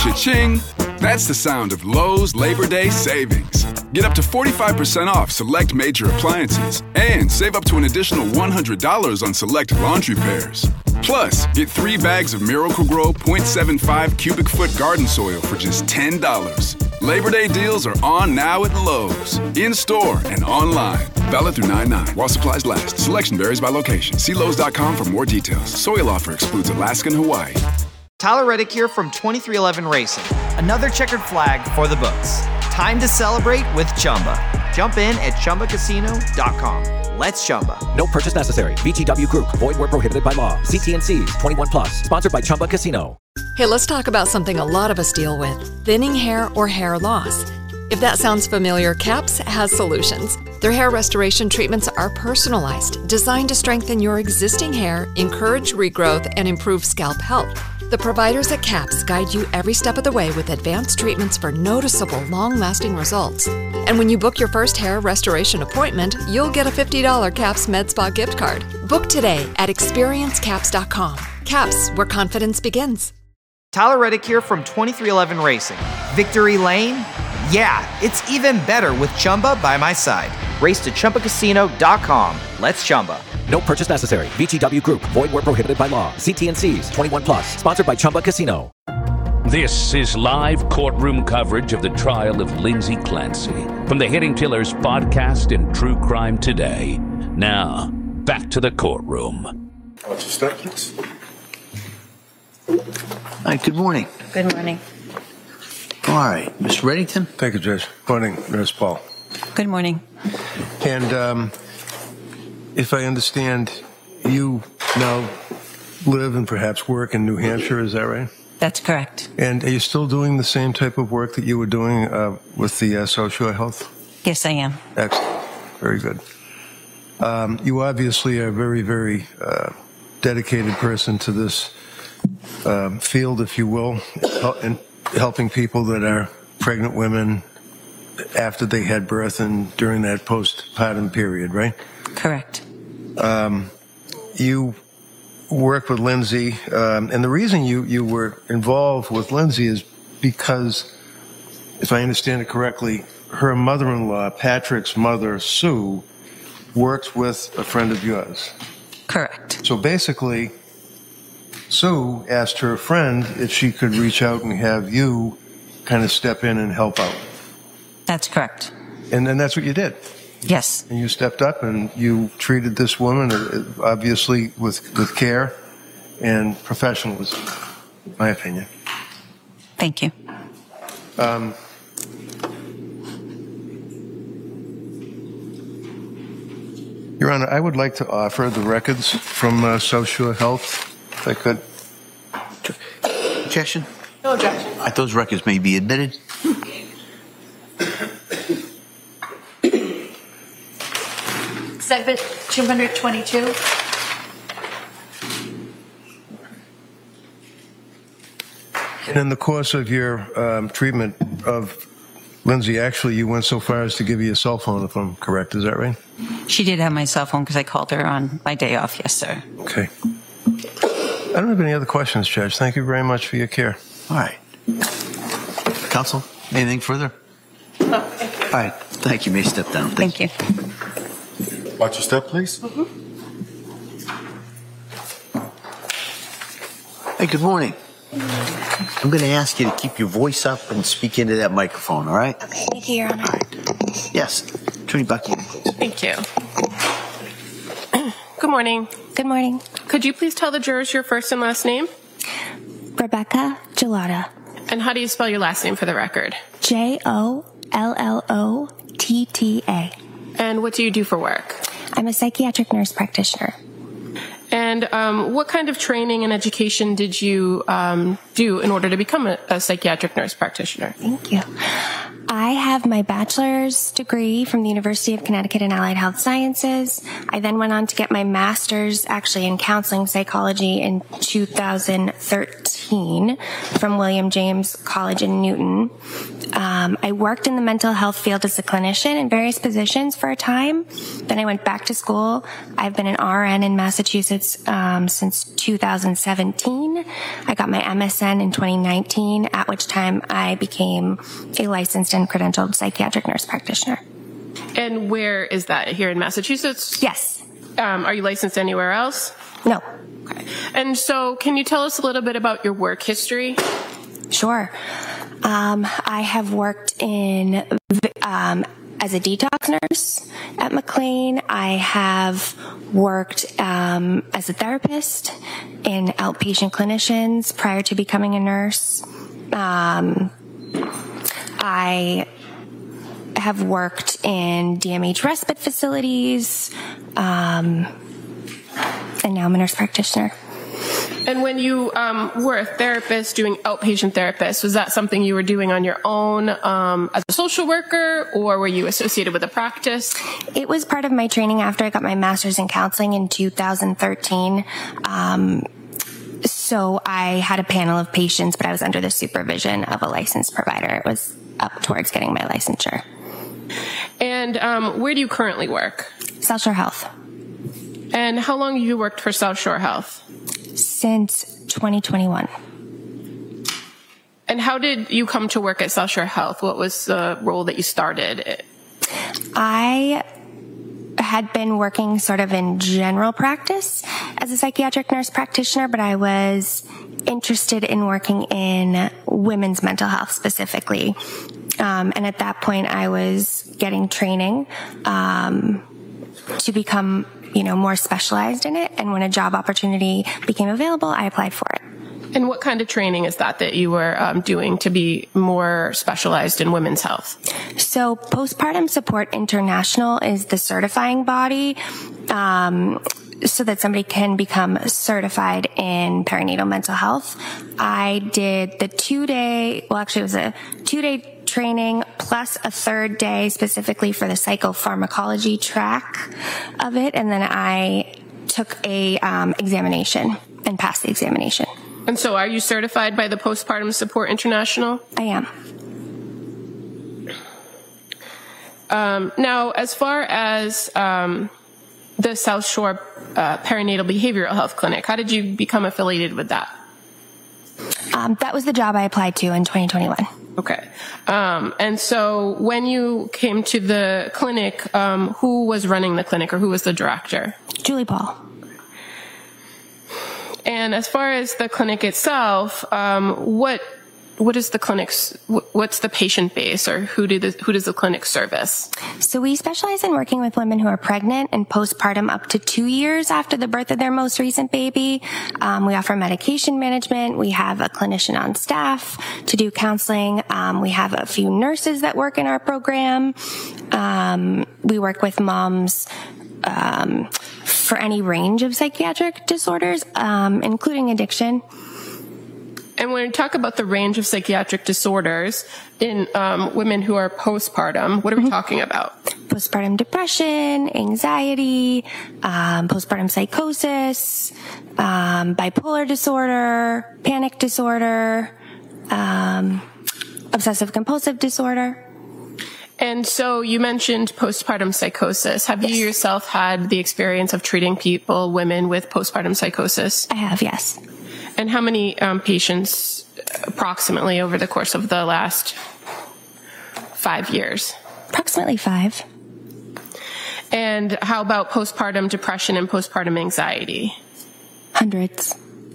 Cha-ching! That's the sound of Lowe's Labor Day savings. Get up to 45% off select major appliances and save up to an additional $100 on select laundry pairs. Plus, get 3 bags of Miracle-Gro 0.75 cubic foot garden soil for just $10. Labor Day deals are on now at Lowe's, in-store and online. Valid through 9/9 while supplies last. Selection varies by location. See Lowe's.com for more details. Soil offer excludes Alaska and Hawaii. Tyler Reddick here from 2311 Racing. Another checkered flag for the books. Time to celebrate with Chumba. Jump in at ChumbaCasino.com. Let's Chumba. No purchase necessary. VGW Group. Void where prohibited by law. See T&Cs. 21 plus. Sponsored by Chumba Casino. Hey, let's talk about something a lot of us deal with. Thinning hair or hair loss. If that sounds familiar, CAPS has solutions. Their hair restoration treatments are personalized, designed to strengthen your existing hair, encourage regrowth, and improve scalp health. The providers at CAPS guide you every step of the way with advanced treatments for noticeable, long-lasting results. And when you book your first hair restoration appointment, you'll get a $50 CAPS Med Spa gift card. Book today at experiencecaps.com. CAPS, where confidence begins. Tyler Reddick here from 2311 Racing. Victory Lane? Yeah, it's even better with Chumba by my side. Race to ChumbaCasino.com. Let's Chumba. No purchase necessary. VGW Group. Void where prohibited by law. See T&Cs. 21 plus. Sponsored by Chumba Casino. This is live courtroom coverage of the trial of Lindsay Clancy from the Hitting Killers podcast and True Crime Today. Now, back to the courtroom. What's your step, please? Hi, good morning. Good morning. All right, Mr. Reddington? Thank you, Judge. Morning, Nurse Paul. Good morning. And if I understand, you now live and perhaps work in New Hampshire, is that right? That's correct. And are you still doing the same type of work that you were doing with the Social Health? Yes, I am. Excellent. Very good. You obviously are a very, very dedicated person to this field, if you will, and helping people that are pregnant women after they had birth and during that postpartum period, right? Correct. You worked with Lindsay, and the reason you were involved with Lindsay is because, if I understand it correctly, her mother-in-law, Patrick's mother, Sue, works with a friend of yours. Correct. So basically, Sue asked her friend if she could reach out and have you kind of step in and help out. That's correct. And then that's what you did. Yes. And you stepped up and you treated this woman, obviously, with care and professionalism, in my opinion. Thank you. Your Honor, I would like to offer the records from Social Health, if I could. Objection? No objection. Those records may be admitted. Exhibit 222. And in the course of your treatment of Lindsay, actually, you went so far as to give you a cell phone, if I'm correct. Is that right? She did have my cell phone because I called her on my day off. Yes, sir. Okay. I don't have any other questions, Judge. Thank you very much for your care. All right. Counsel, anything further? Oh, thank you. All right. Thank you. You may step down. Thank you. Watch your step, please. Mm-hmm. Hey, good morning. I'm going to ask you to keep your voice up and speak into that microphone, all right? Okay, thank you, Your Honor. All right. Yes. Attorney Bucky, please. Thank you. Good morning. Good morning. Could you please tell the jurors your first and last name? Rebecca Gelada. And how do you spell your last name for the record? Jollotta. And what do you do for work? I'm a psychiatric nurse practitioner. And what kind of training and education did you do in order to become a psychiatric nurse practitioner? Thank you. I have my bachelor's degree from the University of Connecticut in Allied Health Sciences. I then went on to get my master's actually in counseling psychology in 2013 from William James College in Newton. I worked in the mental health field as a clinician in various positions for a time. Then I went back to school. I've been an RN in Massachusetts since 2017. I got my MSN in 2019, at which time I became a licensed and credentialed psychiatric nurse practitioner. And where is that? Here in Massachusetts? Yes. Are you licensed anywhere else? No. Okay. And so can you tell us a little bit about your work history? Sure. I have worked in as a detox nurse at McLean. I have worked as a therapist in outpatient clinicians prior to becoming a nurse. I have worked in DMH respite facilities, and now I'm a nurse practitioner. And when you were a therapist doing outpatient therapist, was that something you were doing on your own as a social worker, or were you associated with a practice? It was part of my training after I got my master's in counseling in 2013. So I had a panel of patients, but I was under the supervision of a licensed provider. It was up towards getting my licensure. And where do you currently work? South Shore Health. And how long have you worked for South Shore Health? Since 2021. And how did you come to work at South Shore Health? What was the role that you started? I had been working sort of in general practice as a psychiatric nurse practitioner, but I was interested in working in women's mental health specifically. And at that point, I was getting training to become more specialized in it. And when a job opportunity became available, I applied for it. And what kind of training is that you were doing to be more specialized in women's health? So Postpartum Support International is the certifying body, so that somebody can become certified in perinatal mental health. I did the 2-day, well, actually it was a 2-day training plus a 3rd day specifically for the psychopharmacology track of it. And then I took a examination and passed the examination. And so are you certified by the Postpartum Support International? I am. Now, as far as the South Shore Perinatal Behavioral Health Clinic, how did you become affiliated with that? That was the job I applied to in 2021. Okay. And so when you came to the clinic, who was running the clinic or who was the director? Julie Paul. And as far as the clinic itself, what is the clinic's, what's the patient base, or who does the clinic service? So we specialize in working with women who are pregnant and postpartum up to 2 years after the birth of their most recent baby. We offer medication management. We have a clinician on staff to do counseling. We have a few nurses that work in our program. We work with moms for any range of psychiatric disorders, including addiction. And when we talk about the range of psychiatric disorders in women who are postpartum, what are we talking about? Postpartum depression, anxiety, postpartum psychosis, bipolar disorder, panic disorder, obsessive compulsive disorder. And so you mentioned postpartum psychosis. Have you yourself had the experience of treating women with postpartum psychosis? I have, yes. And how many patients approximately over the course of the last 5 years? Approximately 5. And how about postpartum depression and postpartum anxiety? Hundreds.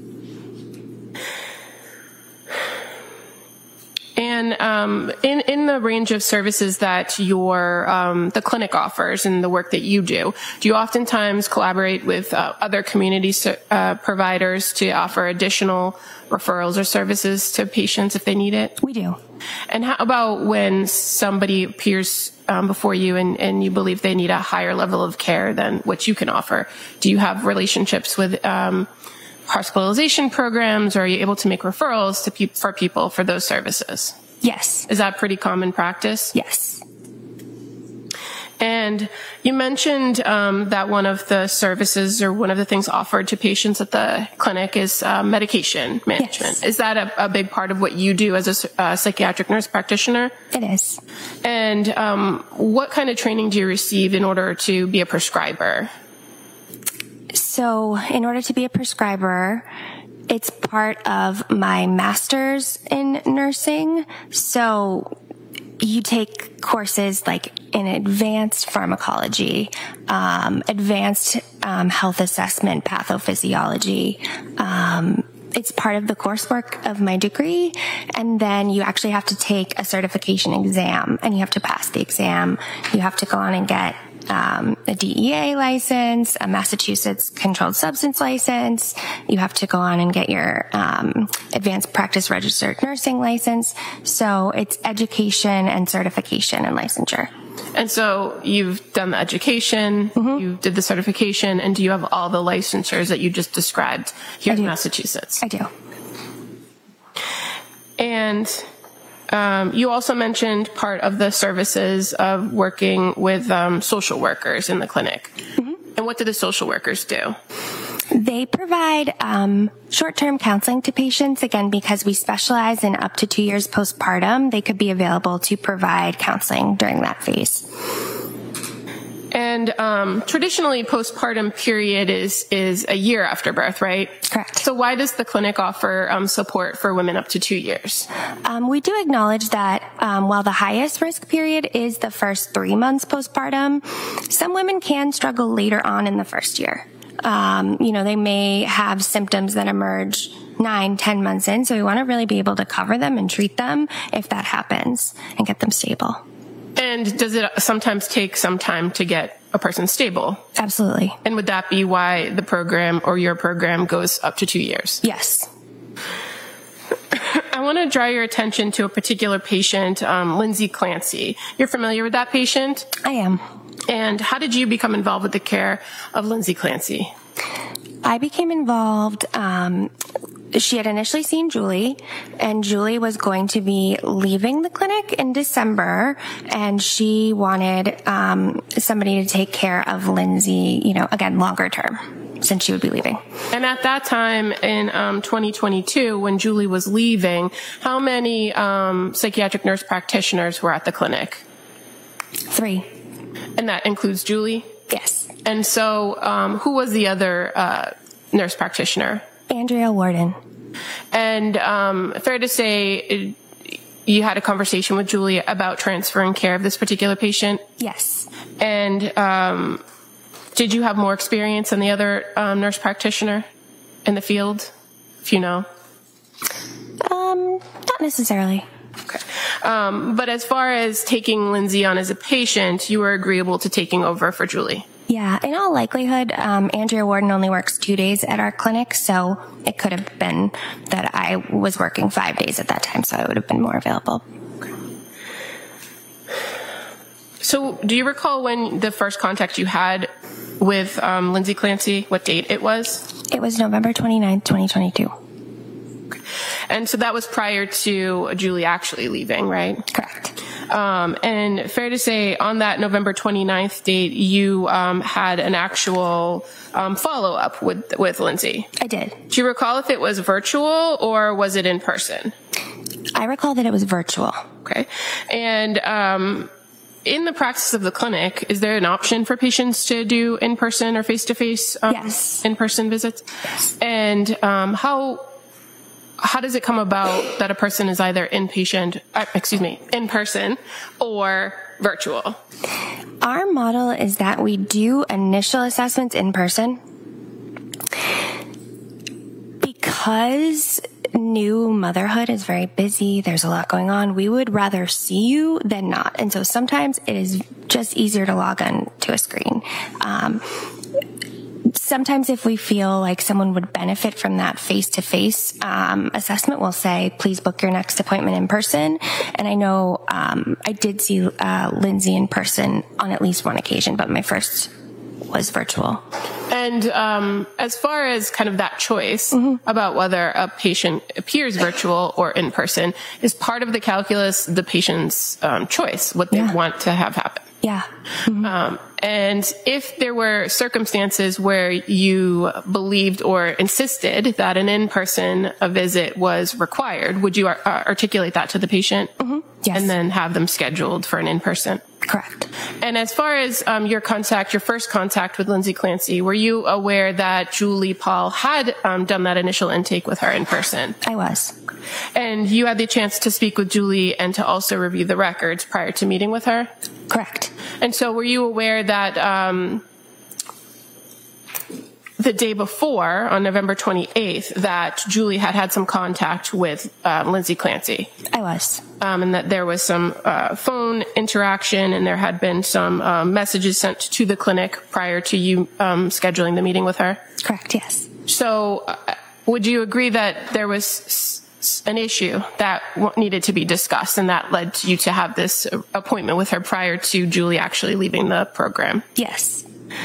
And in the range of services that the clinic offers and the work that you do you oftentimes collaborate with other community providers to offer additional referrals or services to patients if they need it? We do. And how about when somebody appears before you and you believe they need a higher level of care than what you can offer? Do you have relationships with hospitalization programs, or are you able to make referrals for people for those services? Yes. Is that pretty common practice? Yes. And you mentioned that one of the services or one of the things offered to patients at the clinic is medication management. Yes. Is that a big part of what you do as a psychiatric nurse practitioner? It is. And what kind of training do you receive in order to be a prescriber? So in order to be a prescriber, it's part of my master's in nursing. So you take courses like in advanced pharmacology, advanced health assessment, pathophysiology. It's part of the coursework of my degree. And then you actually have to take a certification exam, and you have to pass the exam. You have to go on and get a DEA license, a Massachusetts controlled substance license. You have to go on and get your advanced practice registered nursing license. So it's education and certification and licensure. And so you've done the education, you did the certification, and do you have all the licensures that you just described here in Massachusetts? I do. And you also mentioned part of the services of working with social workers in the clinic. And what do the social workers do? They provide short-term counseling to patients, again, because we specialize in up to 2 years postpartum. They could be available to provide counseling during that phase. And traditionally, postpartum period is a year after birth, right? Correct. So why does the clinic offer support for women up to 2 years? We do acknowledge that while the highest risk period is the first 3 months postpartum, some women can struggle later on in the first year. They may have symptoms that emerge 9-10 months in, so we want to really be able to cover them and treat them if that happens and get them stable. And does it sometimes take some time to get a person stable? Absolutely. And would that be why the program or your program goes up to 2 years? Yes. I want to draw your attention to a particular patient, Lindsay Clancy. You're familiar with that patient? I am. And how did you become involved with the care of Lindsay Clancy? I became involved, she had initially seen Julie, and Julie was going to be leaving the clinic in December, and she wanted somebody to take care of Lindsay, again, longer term, since she would be leaving. And at that time in 2022, when Julie was leaving, how many psychiatric nurse practitioners were at the clinic? 3. And that includes Julie? Yes. And so who was the other nurse practitioner? Andrea Warden. And fair to say you had a conversation with Julie about transferring care of this particular patient? Yes. And did you have more experience than the other nurse practitioner in the field, if you know? Not necessarily. Okay. But as far as taking Lindsay on as a patient, you were agreeable to taking over for Julie? Yeah, in all likelihood, Andrea Warden only works 2 days at our clinic, so it could have been that I was working 5 days at that time, so I would have been more available. Okay. So do you recall when the first contact you had with Lindsay Clancy, what date it was? It was November 29th, 2022. Okay. And so that was prior to Julie actually leaving, right? Correct. And fair to say, on that November 29th date, you had an actual follow-up with Lindsay. I did. Do you recall if it was virtual or was it in person? I recall that it was virtual. Okay. And in the practice of the clinic, is there an option for patients to do in-person or face-to-face yes. in-person visits? Yes. And how does it come about that a person is either in person or virtual? Our model is that we do initial assessments in person because new motherhood is very busy. There's a lot going on. We would rather see you than not. And so sometimes it is just easier to log on to a screen. Sometimes if we feel like someone would benefit from that face-to-face assessment, we'll say, please book your next appointment in person. And I know I did see Lindsay in person on at least one occasion, but my first was virtual. And as far as kind of that choice about whether a patient appears virtual or in person, is part of the calculus the patient's choice, what they want to have happen? Yeah. And if there were circumstances where you believed or insisted that an in-person visit was required, would you articulate that to the patient? Yes. And then have them scheduled for an in-person? Correct. And as far as your first contact with Lindsay Clancy, were you aware that Julie Paul had done that initial intake with her in person? I was. And you had the chance to speak with Julie and to also review the records prior to meeting with her? Correct. And so were you aware that the day before, on November 28th, that Julie had some contact with Lindsay Clancy? I was. And that there was some phone interaction and there had been some messages sent to the clinic prior to you scheduling the meeting with her? Correct, yes. So would you agree that there was an issue that needed to be discussed and that led you to have this appointment with her prior to Julie actually leaving the program? Yes.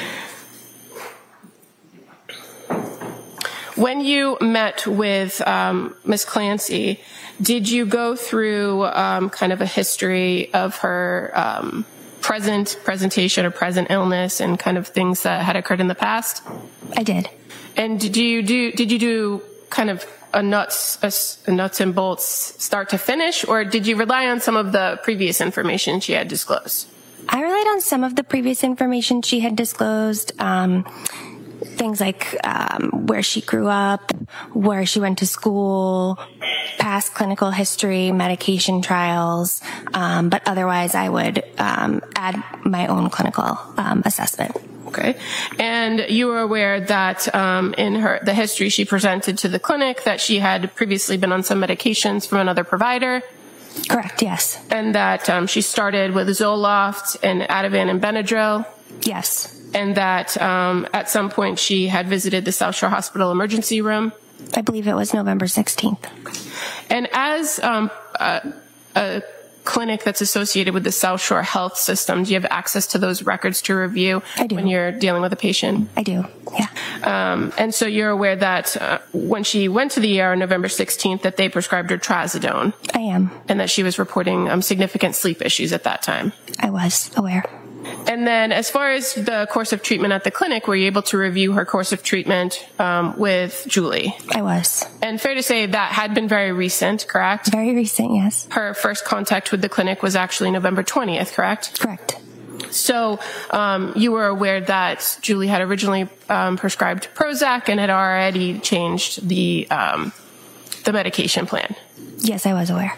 When you met with Ms. Clancy, did you go through kind of a history of her presentation or present illness and kind of things that had occurred in the past? I did. And did you do kind of a nuts and bolts start to finish, or did you rely on some of the previous information she had disclosed? I relied on some of the previous information she had disclosed. Things like where she grew up, where she went to school, past clinical history, medication trials, but otherwise I would add my own clinical assessment. Okay. And you were aware that in the history she presented to the clinic that she had previously been on some medications from another provider? Correct, yes. And that she started with Zoloft and Ativan and Benadryl? Yes. And that at some point she had visited the South Shore Hospital emergency room? I believe it was November 16th. And as a clinic that's associated with the South Shore Health System, do you have access to those records to review when you're dealing with a patient? I do, yeah. And so you're aware that when she went to the ER on November 16th that they prescribed her trazodone? I am. And that she was reporting significant sleep issues at that time? I was aware. And then as far as the course of treatment at the clinic, were you able to review her course of treatment with Julie? I was. And fair to say that had been very recent, correct? Very recent, yes. Her first contact with the clinic was actually November 20th, correct? Correct. So you were aware that Julie had originally prescribed Prozac and had already changed the medication plan? Yes, I was aware.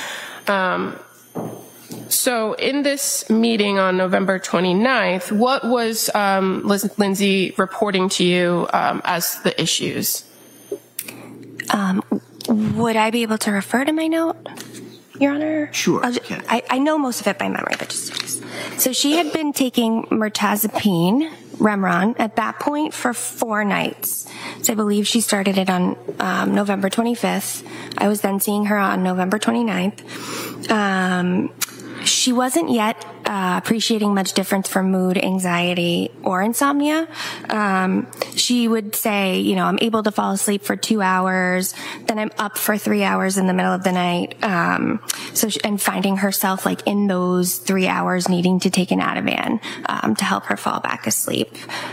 So in this meeting on November 29th, what was Lindsay reporting to you as the issues? Would I be able to refer to my note, Your Honor? Sure. I know most of it by memory, but just. So she had been taking mirtazapine, Remeron, at that point for 4 nights. So I believe she started it on November 25th. I was then seeing her on November 29th. She wasn't yet appreciating much difference from mood, anxiety, or insomnia. She would say, I'm able to fall asleep for 2 hours, then I'm up for 3 hours in the middle of the night. And finding herself in those 3 hours needing to take an Ativan to help her fall back asleep.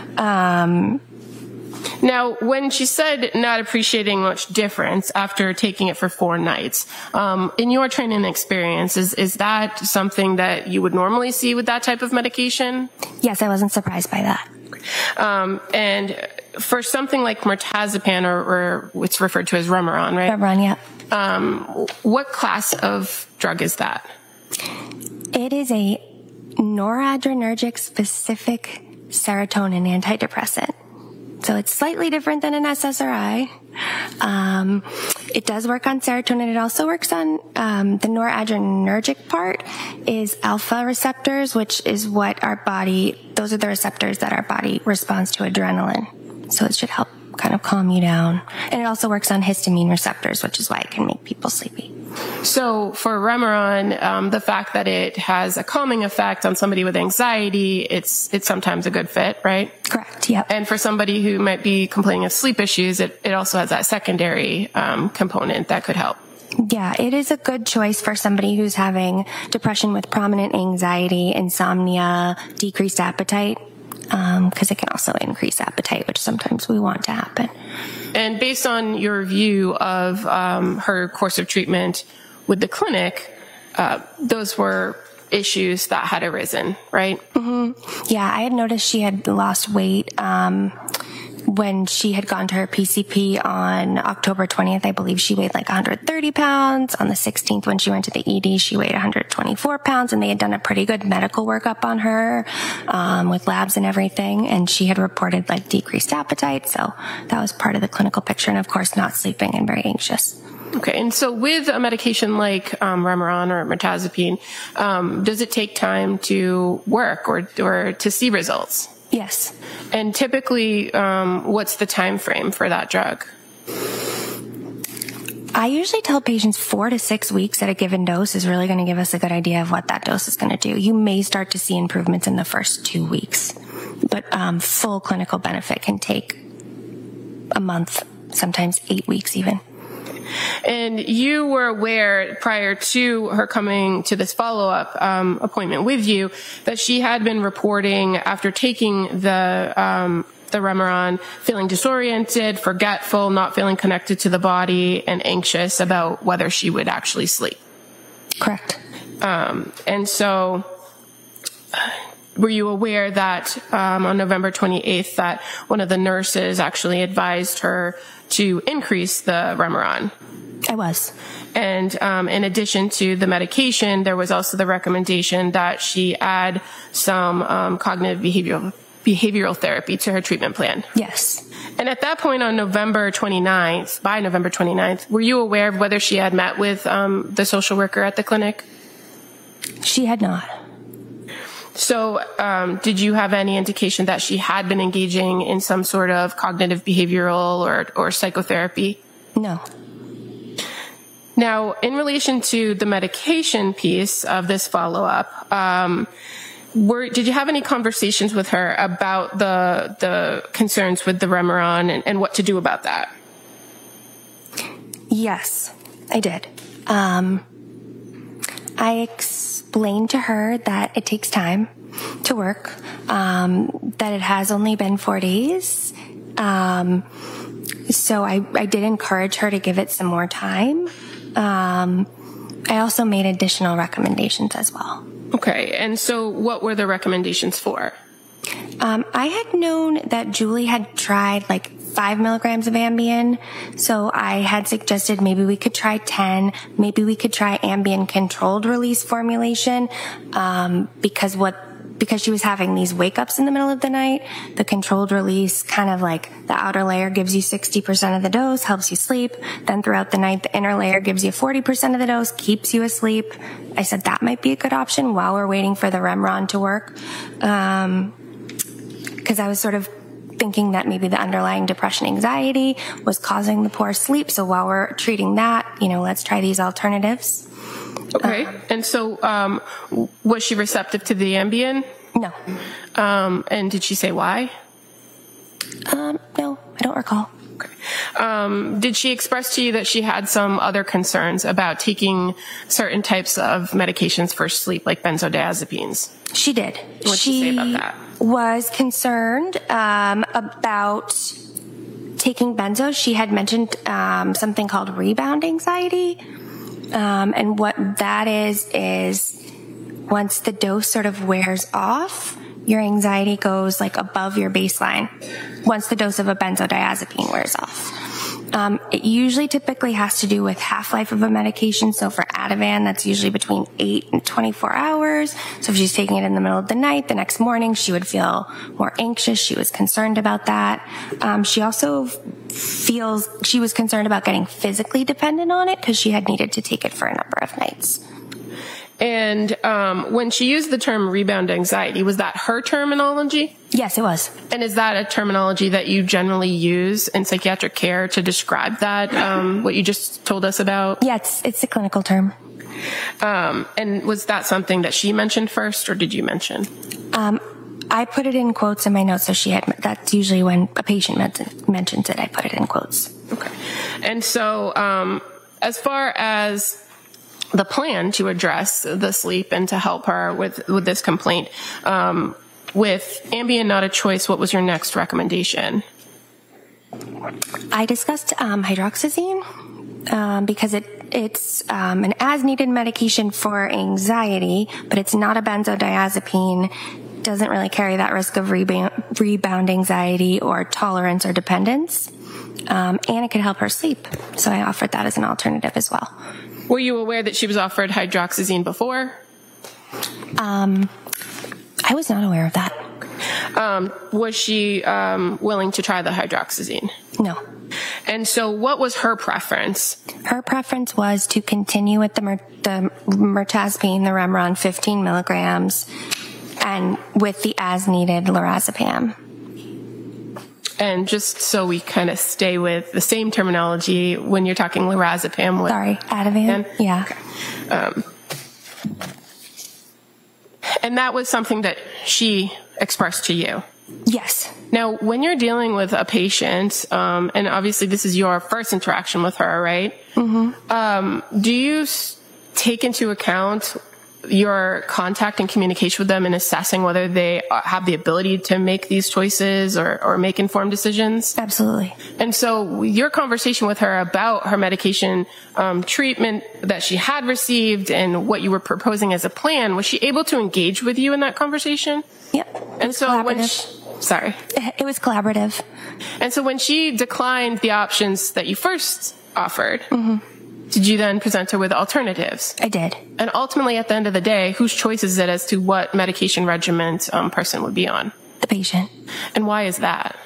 Now, when she said not appreciating much difference after taking it for 4 nights, in your training experience, is that something that you would normally see with that type of medication? Yes, I wasn't surprised by that. And for something like mirtazapine, or it's referred to as Remeron, right? Remeron, yeah. What class of drug is that? It is a noradrenergic specific serotonin antidepressant. So it's slightly different than an SSRI. It does work on serotonin. It also works on the noradrenergic part is alpha receptors, which is what those are the receptors that our body responds to adrenaline. So it should help kind of calm you down. And it also works on histamine receptors, which is why it can make people sleepy. So for Remeron, the fact that it has a calming effect on somebody with anxiety, it's sometimes a good fit, right? Correct, yep. And for somebody who might be complaining of sleep issues, it also has that secondary component that could help. Yeah, it is a good choice for somebody who's having depression with prominent anxiety, insomnia, decreased appetite, because it can also increase appetite, which sometimes we want to happen. And based on your view of her course of treatment with the clinic, those were issues that had arisen, right? Mm-hmm. Yeah, I had noticed she had lost weight when she had gone to her PCP on October 20th. I believe she weighed like 130 pounds. On the 16th, when she went to the ED, she weighed 124 pounds, and they had done a pretty good medical workup on her with labs and everything, and she had reported like decreased appetite, so that was part of the clinical picture, and of course not sleeping and very anxious. Okay, and so with a medication like Remeron or mirtazapine, does it take time to work or to see results? Yes. And typically, what's the time frame for that drug? I usually tell patients 4 to 6 weeks at a given dose is really going to give us a good idea of what that dose is going to do. You may start to see improvements in the first 2 weeks, but full clinical benefit can take a month, sometimes 8 weeks even. And you were aware prior to her coming to this follow-up appointment with you that she had been reporting after taking the Remeron feeling disoriented, forgetful, not feeling connected to the body, and anxious about whether she would actually sleep. Correct. And so were you aware that on November 28th that one of the nurses actually advised her to increase the Remeron? I was. And in addition to the medication, there was also the recommendation that she add some cognitive behavioral therapy to her treatment plan. Yes. And at that point on November 29th, were you aware of whether she had met with the social worker at the clinic? She had not. So did you have any indication that she had been engaging in some sort of cognitive behavioral or psychotherapy? No. Now, in relation to the medication piece of this follow-up, did you have any conversations with her about the concerns with the Remeron and what to do about that? Yes, I did. I explained to her that it takes time to work, that it has only been 4 days. So I did encourage her to give it some more time. I also made additional recommendations as well. Okay, and so what were the recommendations for? I had known that Julie had tried like 5 milligrams of Ambien, so I had suggested maybe we could try 10, maybe we could try Ambien controlled release formulation, because she was having these wake-ups in the middle of the night. The controlled release, kind of like the outer layer gives you 60% of the dose, helps you sleep. Then throughout the night, the inner layer gives you 40% of the dose, keeps you asleep. I said that might be a good option while we're waiting for the Remeron to work. Because I was sort of thinking that maybe the underlying depression anxiety was causing the poor sleep. So while we're treating that, let's try these alternatives. Okay. And so, was she receptive to the Ambien? No. And did she say why? No, I don't recall. Okay. Did she express to you that she had some other concerns about taking certain types of medications for sleep, like benzodiazepines? She did. What did she say about that? Was concerned about taking benzos. She had mentioned something called rebound anxiety. And what that is once the dose sort of wears off, your anxiety goes like above your baseline once the dose of a benzodiazepine wears off. It usually typically has to do with half-life of a medication. So for Ativan, that's usually between 8 and 24 hours. So if she's taking it in the middle of the night, the next morning she would feel more anxious. She was concerned about that. She also feels she was concerned about getting physically dependent on it because she had needed to take it for a number of nights. And when she used the term rebound anxiety, was that her terminology? Yes, it was. And is that a terminology that you generally use in psychiatric care to describe that, what you just told us about? Yeah, it's a clinical term. And was that something that she mentioned first, or did you mention? I put it in quotes in my notes, so that's usually when a patient mentions it, I put it in quotes. Okay. And so, as far as the plan to address the sleep and to help her with this complaint, with Ambien not a choice, what was your next recommendation? I discussed hydroxyzine because it's an as-needed medication for anxiety, but it's not a benzodiazepine. Doesn't really carry that risk of rebound anxiety or tolerance or dependence, and it could help her sleep. So I offered that as an alternative as well. Were you aware that she was offered hydroxyzine before? I was not aware of that. Was she willing to try the hydroxyzine? No. And so what was her preference? Her preference was to continue with the mirtazapine, the Remeron 15 milligrams, and with the as-needed lorazepam. And just so we kind of stay with the same terminology, when you're talking lorazepam. Sorry, Ativan? Yeah. Okay. And that was something that she expressed to you? Yes. Now, when you're dealing with a patient, and obviously this is your first interaction with her, right? Mm-hmm. Do you take into account your contact and communication with them in assessing whether they have the ability to make these choices or make informed decisions? Absolutely. And so your conversation with her about her medication treatment that she had received and what you were proposing as a plan, was she able to engage with you in that conversation? Yep. And so when sorry. It was collaborative. And so when she declined the options that you first offered, did you then present her with alternatives? I did. And ultimately, at the end of the day, whose choice is it as to what medication regimen person would be on? The patient. And why is that?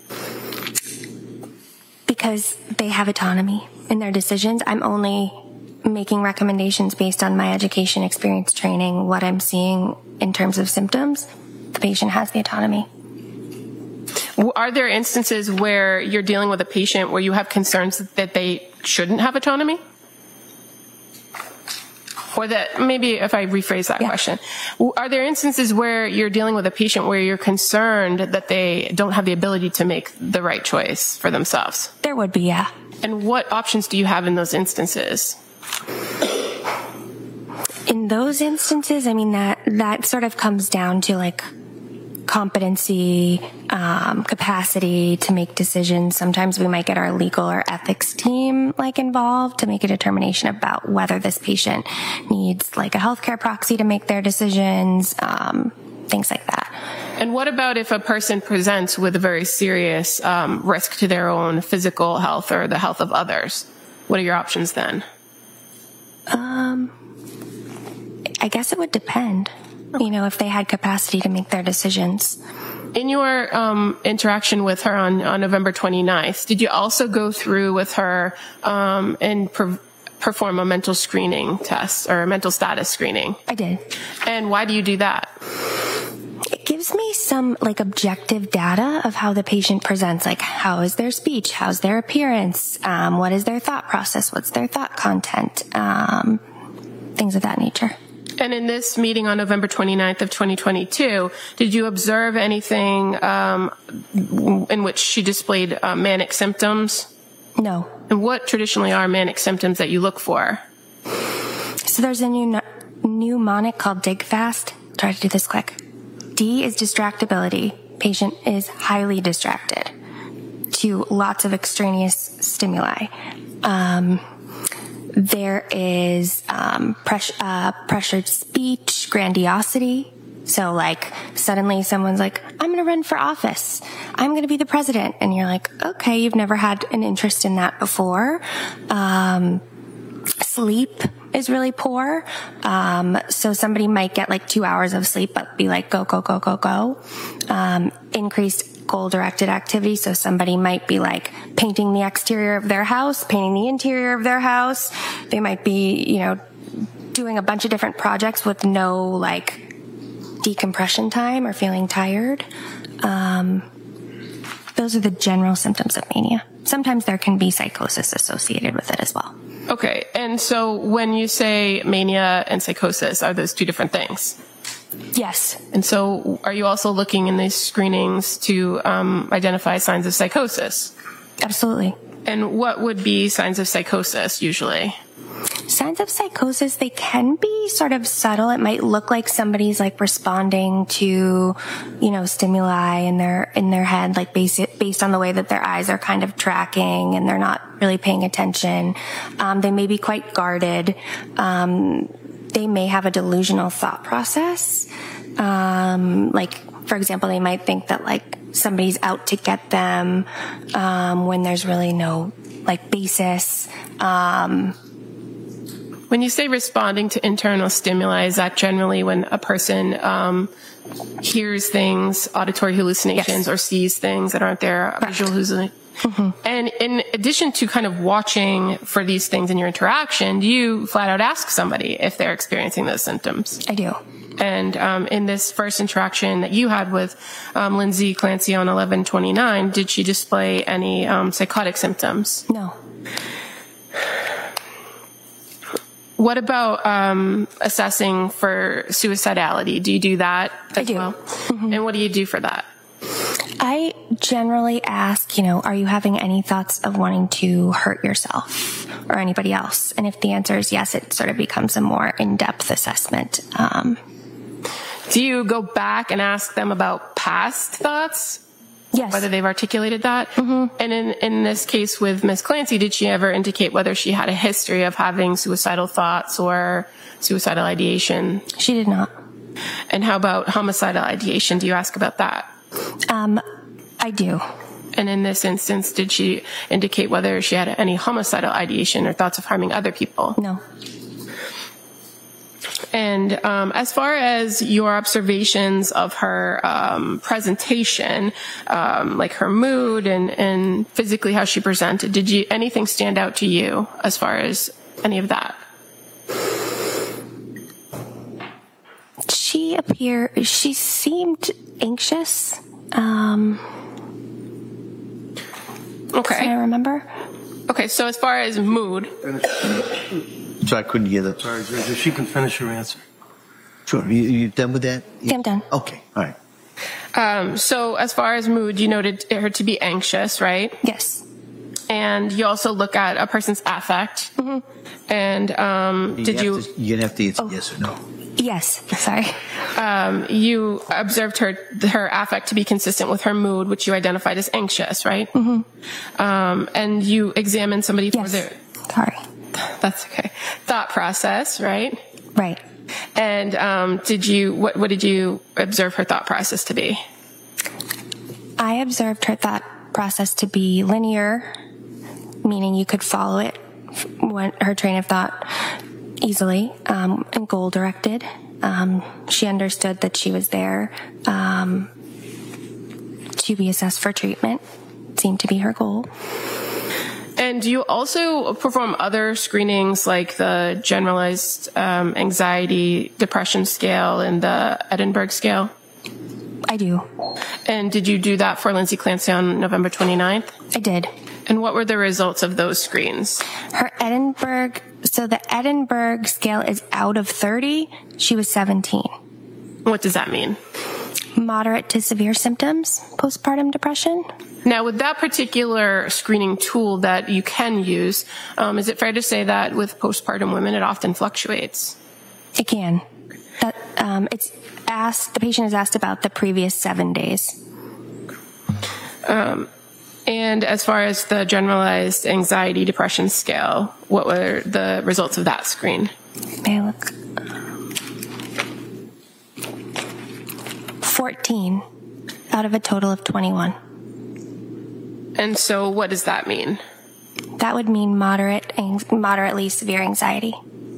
Because they have autonomy in their decisions. I'm only making recommendations based on my education, experience, training, what I'm seeing in terms of symptoms. The patient has the autonomy. Are there instances where you're dealing with a patient where you have concerns that they shouldn't have autonomy? Or that, maybe if I rephrase that question, are there instances where you're dealing with a patient where you're concerned that they don't have the ability to make the right choice for themselves? There would be, yeah. And what options do you have in those instances? In those instances, I mean, that sort of comes down to like competency, capacity to make decisions. Sometimes we might get our legal or ethics team involved to make a determination about whether this patient needs like a healthcare proxy to make their decisions, things like that. And what about if a person presents with a very serious risk to their own physical health or the health of others? What are your options then? I guess it would depend. You know, if they had capacity to make their decisions. In your interaction with her on November 29th, did you also go through with her and perform a mental screening test or a mental status screening? I did. And why do you do that? It gives me some objective data of how the patient presents, how is their speech, how's their appearance, what is their thought process, what's their thought content, things of that nature. And in this meeting on November 29th of 2022, did you observe anything in which she displayed manic symptoms? No. And what traditionally are manic symptoms that you look for? So there's a new mnemonic called DIGFAST. Try to do this quick. D is distractibility. Patient is highly distracted to lots of extraneous stimuli. There is pressured speech, grandiosity. So suddenly someone's like, I'm going to run for office. I'm going to be the president. And you're like, okay, you've never had an interest in that before. Sleep is really poor. So somebody might get 2 hours of sleep, but be go, go, go, go, go. Increased goal-directed activity. So somebody might be painting the exterior of their house, painting the interior of their house. They might be, doing a bunch of different projects with no like decompression time or feeling tired. Those are the general symptoms of mania. Sometimes there can be psychosis associated with it as well. Okay. And so when you say mania and psychosis, are those two different things? Yes. And so are you also looking in these screenings to identify signs of psychosis? Absolutely. And what would be signs of psychosis usually? Signs of psychosis, they can be sort of subtle. It might look like somebody's like responding to, stimuli in their head, like based on the way that their eyes are kind of tracking and they're not really paying attention. They may be quite guarded. They may have a delusional thought process. Like, for example, they might think that like somebody's out to get them, when there's really no like basis. When you say responding to internal stimuli, is that generally when a person hears things, auditory hallucinations, or sees things that aren't there, visual hallucinations? Mm-hmm. And in addition to kind of watching for these things in your interaction, do you flat out ask somebody if they're experiencing those symptoms? I do. And in this first interaction that you had with Lindsay Clancy on 11/29, did she display any psychotic symptoms? No. What about assessing for suicidality? Do you do that as well? Mm-hmm. And what do you do for that? I generally ask, are you having any thoughts of wanting to hurt yourself or anybody else? And if the answer is yes, it sort of becomes a more in-depth assessment. Do you go back and ask them about past thoughts? Yes. Whether they've articulated that? Mm-hmm. And in this case with Ms. Clancy, did she ever indicate whether she had a history of having suicidal thoughts or suicidal ideation? She did not. And how about homicidal ideation? Do you ask about that? I do. And in this instance, did she indicate whether she had any homicidal ideation or thoughts of harming other people? No. And as far as your observations of her presentation, like her mood and physically how she presented, did anything stand out to you as far as any of that? She seemed anxious. Okay. Can I remember? Okay, so as far as mood. So I couldn't hear that. Sorry, if she can finish her answer. Sure. You done with that? Yeah, I'm done. Okay. All right. So as far as mood, you noted her to be anxious, right? Yes. And you also look at a person's affect. Mm-hmm. And You'd have to answer yes or no. Yes. Sorry. You observed her affect to be consistent with her mood, which you identified as anxious, right? Mm-hmm. And you examined somebody for yes. their... Sorry. That's okay. Thought process, right? Right. And what did you observe her thought process to be? I observed her thought process to be linear, meaning you could follow it, her train of thought easily, and goal directed. She understood that she was there to be assessed for treatment. Seemed to be her goal. And do you also perform other screenings like the generalized anxiety depression scale and the Edinburgh scale? I do. And did you do that for Lindsay Clancy on November 29th? I did. And what were the results of those screens? The Edinburgh scale is out of 30. She was 17. What does that mean? Moderate to severe symptoms, postpartum depression. Now, with that particular screening tool that you can use, is it fair to say that with postpartum women, it often fluctuates? It can. The patient is asked about the previous 7 days. And as far as the generalized anxiety depression scale, what were the results of that screen? May I look? 14 out of a total of 21. And so what does that mean? That would mean moderately severe anxiety.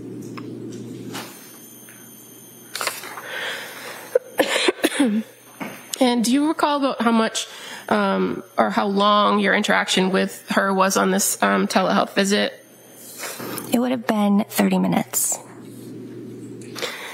And do you recall about how much or how long your interaction with her was on this telehealth visit? It would have been 30 minutes.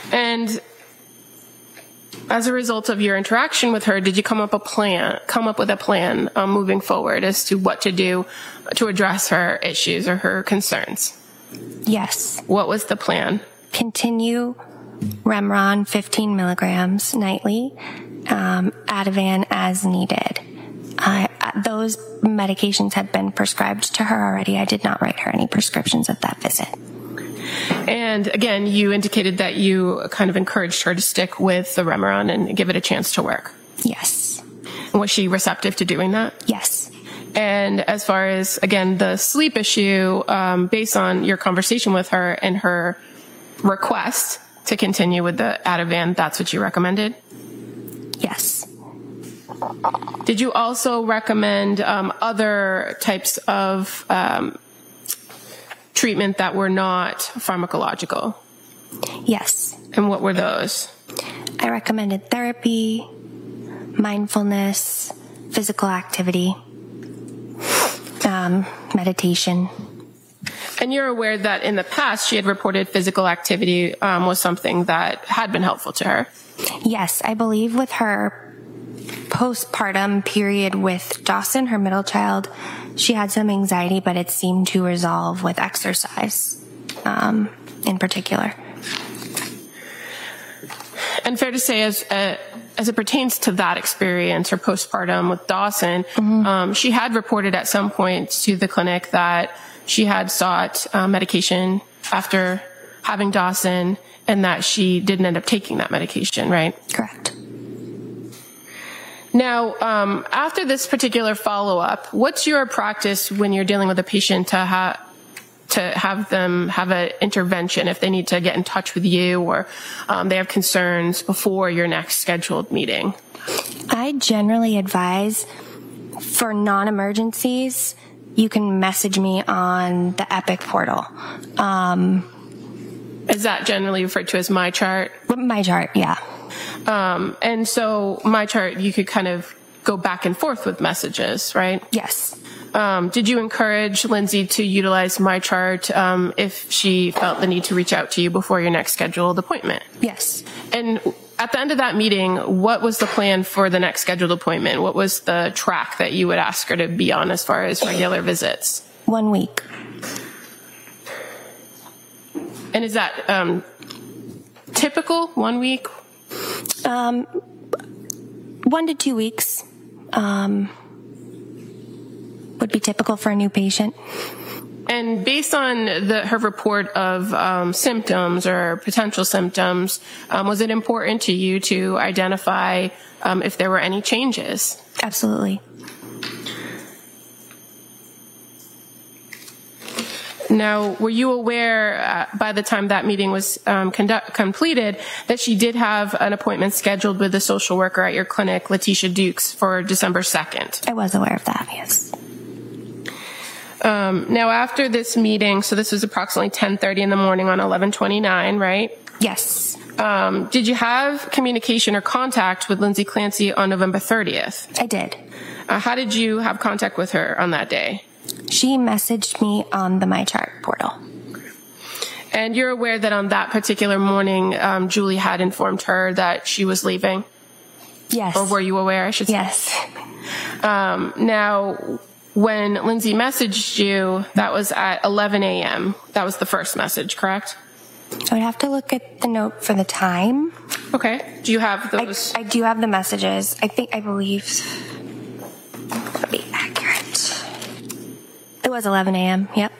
And as a result of your interaction with her, did you come up with a plan moving forward as to what to do to address her issues or her concerns? Yes. What was the plan? Continue Remeron 15 milligrams nightly, Ativan as needed. Those medications had been prescribed to her already. I did not write her any prescriptions at that visit. And again, you indicated that you kind of encouraged her to stick with the Remeron and give it a chance to work. Yes. Was she receptive to doing that? Yes. And as far as, again, the sleep issue, based on your conversation with her and her request to continue with the Ativan, that's what you recommended? Yes. Did you also recommend other types of treatment that were not pharmacological? Yes. And what were those? I recommended therapy, mindfulness, physical activity, meditation. And you're aware that in the past she had reported physical activity was something that had been helpful to her? Yes, I believe with her postpartum period with Dawson, her middle child, she had some anxiety, but it seemed to resolve with exercise in particular. And fair to say, as it pertains to that experience, her postpartum with Dawson, she had reported at some point to the clinic that she had sought medication after having Dawson and that she didn't end up taking that medication, right? Correct. Now, after this particular follow-up, what's your practice when you're dealing with a patient to have them have an intervention if they need to get in touch with you or they have concerns before your next scheduled meeting? I generally advise for non-emergencies, you can message me on the Epic portal. Is that generally referred to as MyChart? MyChart, yeah. And so MyChart, you could kind of go back and forth with messages, right? Yes. Did you encourage Lindsay to utilize MyChart if she felt the need to reach out to you before your next scheduled appointment? Yes. And at the end of that meeting, what was the plan for the next scheduled appointment? What was the track that you would ask her to be on as far as regular visits? 1 week. And is that typical, 1 week? 1 to 2 weeks would be typical for a new patient. And based on her report of symptoms or potential symptoms, was it important to you to identify if there were any changes? Absolutely. Now, were you aware by the time that meeting was completed that she did have an appointment scheduled with a social worker at your clinic, Letitia Dukes, for December 2nd? I was aware of that, yes. Now, after this meeting, so this was approximately 10:30 in the morning on 11/29, right? Yes. Did you have communication or contact with Lindsay Clancy on November 30th? I did. How did you have contact with her on that day? She messaged me on the MyChart portal. And you're aware that on that particular morning, Julie had informed her that she was leaving? Yes. Or were you aware, I should say? Yes. Now, when Lindsay messaged you, that was at 11 a.m. That was the first message, correct? I would have to look at the note for the time. Okay. Do you have those? I do have the messages. I believe to be accurate. It was 11 a.m. Yep.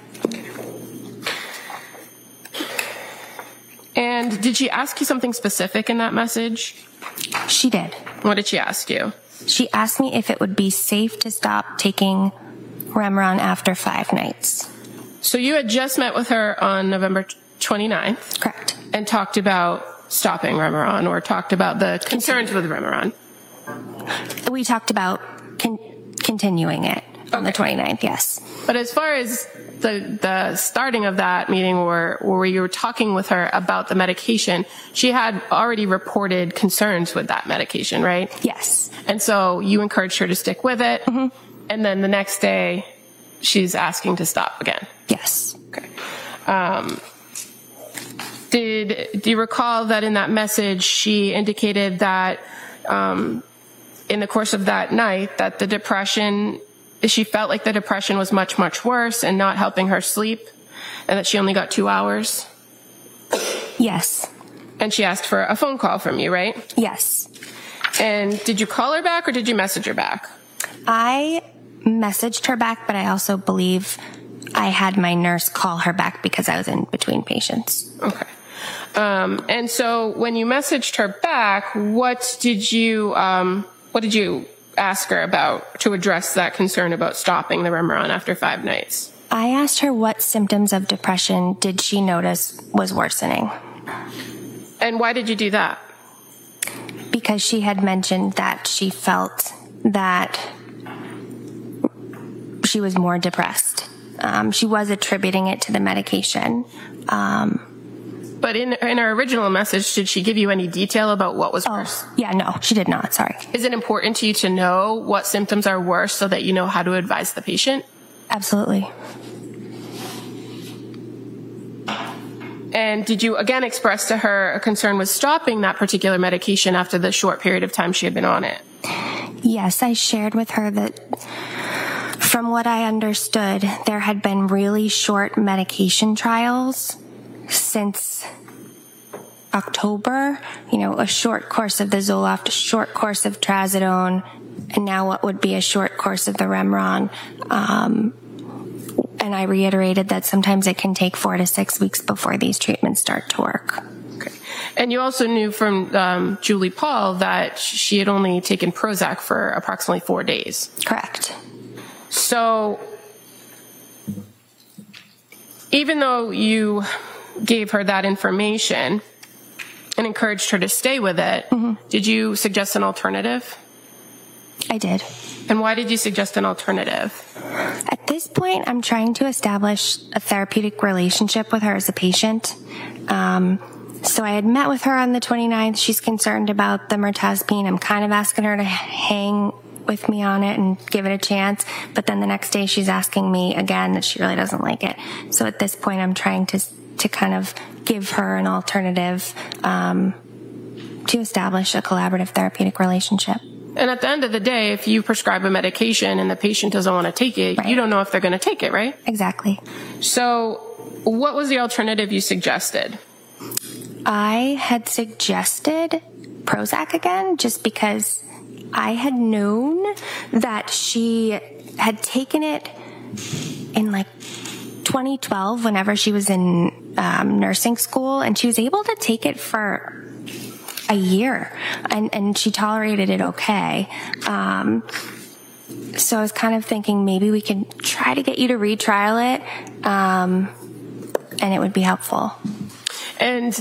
And did she ask you something specific in that message? She did. What did she ask you? She asked me if it would be safe to stop taking Remeron after 5 nights. So you had just met with her on November 29th. Correct. And talked about stopping Remeron or talked about the concerns with Remeron. We talked about continuing it on the 29th, yes. But as far as the starting of that meeting where you were talking with her about the medication, she had already reported concerns with that medication, right? Yes. And so you encouraged her to stick with it. Mm-hmm. And then the next day, she's asking to stop again. Yes. Okay. Do you recall that in that message she indicated that in the course of that night that she felt like the depression was much, much worse and not helping her sleep, and that she only got 2 hours? Yes. And she asked for a phone call from you, right? Yes. And did you call her back or did you message her back? I messaged her back, but I also believe I had my nurse call her back because I was in between patients. Okay. And so when you messaged her back, what did you ask her about to address that concern about stopping the Remeron after 5 nights? I asked her what symptoms of depression did she notice was worsening. And why did you do that? Because she had mentioned that she felt that she was more depressed. She was attributing it to the medication. But in her original message, did she give you any detail about what was worse? Yeah, no, she did not. Sorry. Is it important to you to know what symptoms are worse so that you know how to advise the patient? Absolutely. And did you again express to her a concern with stopping that particular medication after the short period of time she had been on it? Yes, I shared with her that from what I understood, there had been really short medication trials since October, a short course of the Zoloft, a short course of Trazodone, and now what would be a short course of the Remeron. And I reiterated that sometimes it can take 4 to 6 weeks before these treatments start to work. Okay. And you also knew from Julie Paul that she had only taken Prozac for approximately 4 days. Correct. So even though you gave her that information and encouraged her to stay with it, did you suggest an alternative? I did. And why did you suggest an alternative? At this point, I'm trying to establish a therapeutic relationship with her as a patient. So I had met with her on the 29th. She's concerned about the mirtazapine. I'm kind of asking her to hang with me on it and give it a chance. But then the next day she's asking me again that she really doesn't like it. So at this point, I'm trying to kind of give her an alternative to establish a collaborative therapeutic relationship. And at the end of the day, if you prescribe a medication and the patient doesn't want to take it, right, you don't know if they're going to take it, right? Exactly. So what was the alternative you suggested? I had suggested Prozac again, just because I had known that she had taken it in 2012 whenever she was in nursing school, and she was able to take it for a year, and she tolerated it okay. So I was kind of thinking maybe we could try to get you to retrial it, and it would be helpful. And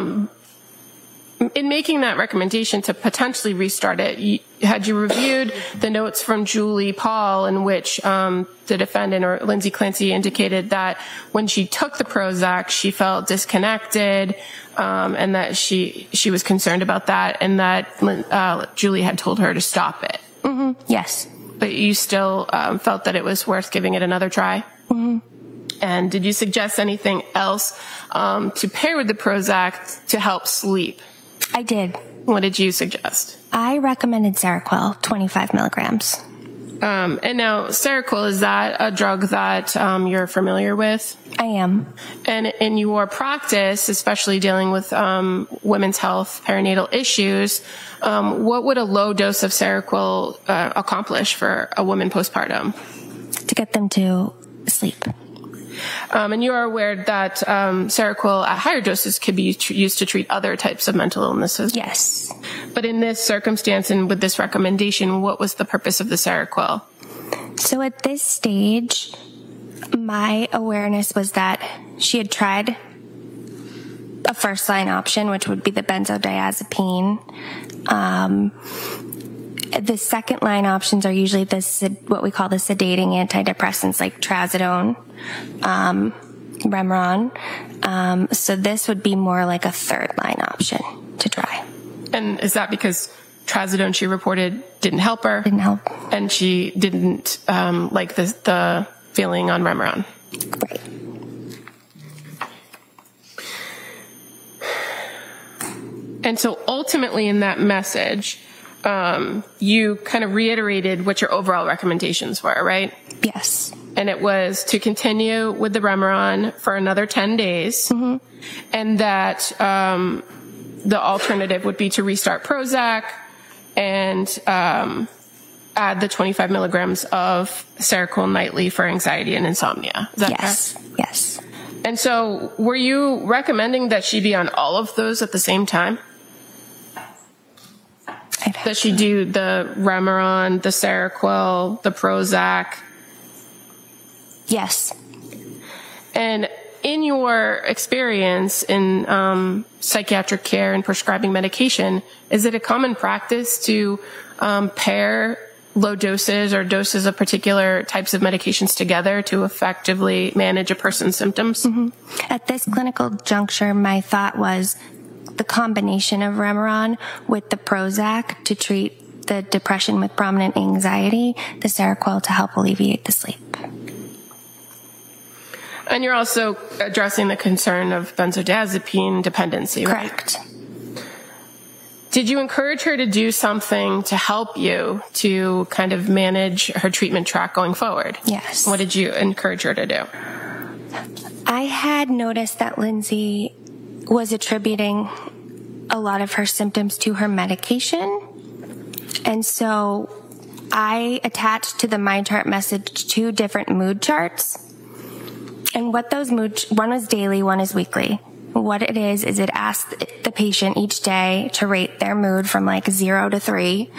in making that recommendation to potentially restart it, had you reviewed the notes from Julie Paul in which the defendant, or Lindsay Clancy, indicated that when she took the Prozac, she felt disconnected, and that she was concerned about that, and that Julie had told her to stop it? Mm-hmm. Yes. But you still felt that it was worth giving it another try? Mm-hmm. And did you suggest anything else to pair with the Prozac to help sleep? I did. What did you suggest? I recommended Seroquel, 25 milligrams. And now, Seroquel, is that a drug that you're familiar with? I am. And in your practice, especially dealing with women's health, perinatal issues, what would a low dose of Seroquel accomplish for a woman postpartum? To get them to sleep. And you are aware that Seroquel at higher doses could be used to treat other types of mental illnesses? Yes. But in this circumstance and with this recommendation, what was the purpose of the Seroquel? So at this stage, my awareness was that she had tried a first-line option, which would be the benzodiazepine. The second-line options are usually what we call the sedating antidepressants, like Trazodone, Remeron. So this would be more like a third-line option to try. And is that because Trazodone, she reported, didn't help her? Didn't help. And she didn't like the feeling on Remeron? Right. And so ultimately in that message, you kind of reiterated what your overall recommendations were, right? Yes. And it was to continue with the Remeron for another 10 days, and that the alternative would be to restart Prozac and add the 25 milligrams of Seroquel nightly for anxiety and insomnia. Is that correct? Yes. And so were you recommending that she be on all of those at the same time? That she do the Remeron, the Seroquel, the Prozac? Yes. And in your experience in psychiatric care and prescribing medication, is it a common practice to pair low doses or doses of particular types of medications together to effectively manage a person's symptoms? At this clinical juncture, my thought was the combination of Remeron with the Prozac to treat the depression with prominent anxiety, the Seroquel to help alleviate the sleep. And you're also addressing the concern of benzodiazepine dependency, right? Correct. Did you encourage her to do something to help you to kind of manage her treatment track going forward? Yes. What did you encourage her to do? I had noticed that Lindsay was attributing a lot of her symptoms to her medication. And so I attached to the MyChart message 2 different mood charts. And what those one is daily, one is weekly. What it is it asks the patient each day to rate their mood from like 0 to 3.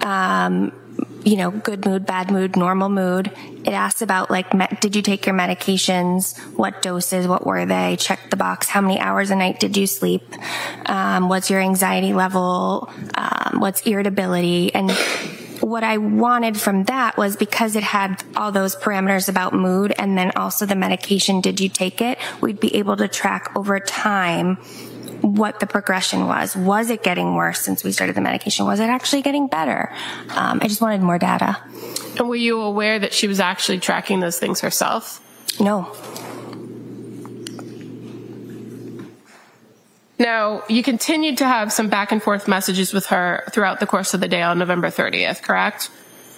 Good mood, bad mood, normal mood. It asks about like, did you take your medications? What doses? What were they? Check the box. How many hours a night did you sleep? What's your anxiety level? What's irritability? And what I wanted from that was, because it had all those parameters about mood and then also the medication, did you take it? We'd be able to track over time what the progression was. Was it getting worse since we started the medication? Was it actually getting better? I just wanted more data. And were you aware that she was actually tracking those things herself? No. Now, you continued to have some back and forth messages with her throughout the course of the day on November 30th, correct?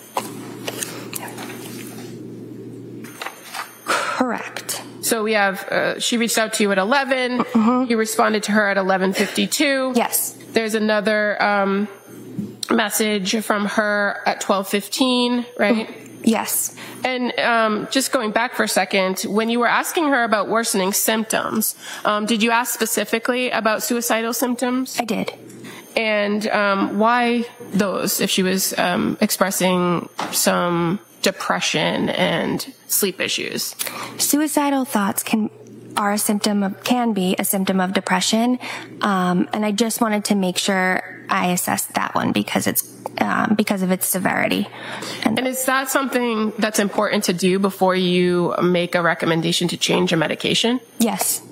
Correct. So we have, she reached out to you at 11. You responded to her at 11:52. Yes. There's another message from her at 12:15, right? Yes. And just going back for a second, when you were asking her about worsening symptoms, did you ask specifically about suicidal symptoms? I did. And why those, if she was expressing some depression and sleep issues? Suicidal thoughts can be a symptom of depression, and I just wanted to make sure I assessed that one because of its severity. And is that something that's important to do before you make a recommendation to change a medication? Yes.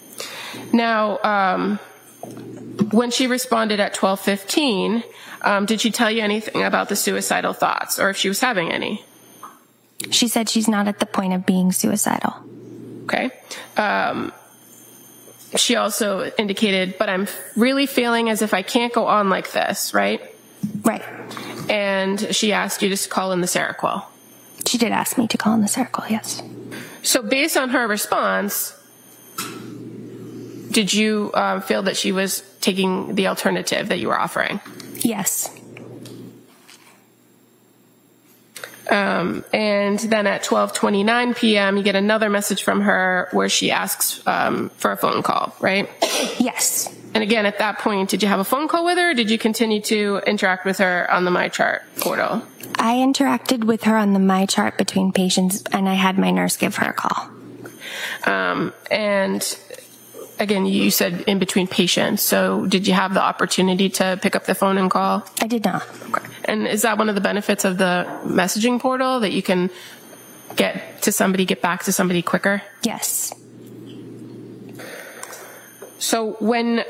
Now, when she responded at 12:15, did she tell you anything about the suicidal thoughts, or if she was having any? She said she's not at the point of being suicidal. Okay. She also indicated, but I'm really feeling as if I can't go on like this, right? Right. And she asked you to call in the Seroquel. She did ask me to call in the Seroquel, yes. So based on her response, did you feel that she was taking the alternative that you were offering? Yes. And then at 12:29 p.m., you get another message from her where she asks for a phone call, right? Yes. And again, at that point, did you have a phone call with her, or did you continue to interact with her on the MyChart portal? I interacted with her on the MyChart between patients, and I had my nurse give her a call. And again, you said in between patients. So did you have the opportunity to pick up the phone and call? I did not. Okay. And is that one of the benefits of the messaging portal, that you can get back to somebody quicker? Yes. So when,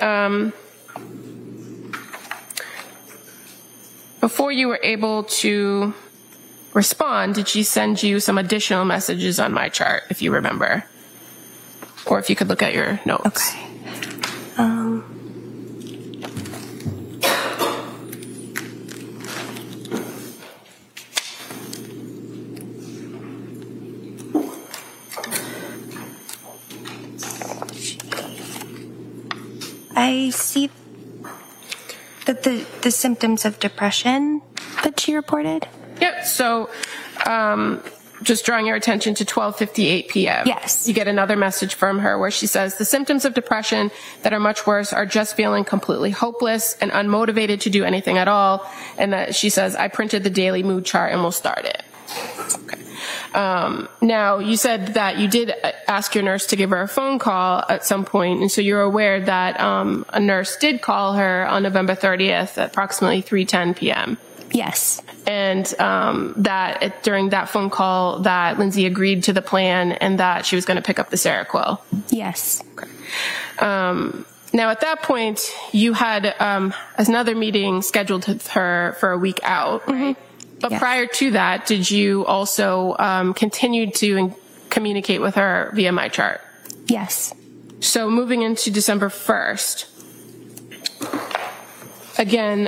before you were able to respond, did she send you some additional messages on MyChart, if you remember? Or if you could look at your notes. Okay. I see that the symptoms of depression that she reported. Yep. So, just drawing your attention to 12:58 p.m. Yes. You get another message from her where she says, the symptoms of depression that are much worse are just feeling completely hopeless and unmotivated to do anything at all. And that she says, I printed the daily mood chart and we'll start it. Okay. Now, you said that you did ask your nurse to give her a phone call at some point, and so you're aware that a nurse did call her on November 30th at approximately 3:10 p.m. Yes. And that during that phone call that Lindsay agreed to the plan and that she was going to pick up the Seroquel. Yes. Okay. Now, at that point, you had another meeting scheduled with her for a week out, right? But yes. Prior to that, did you also continue to communicate with her via MyChart? Yes. So moving into December 1st, again,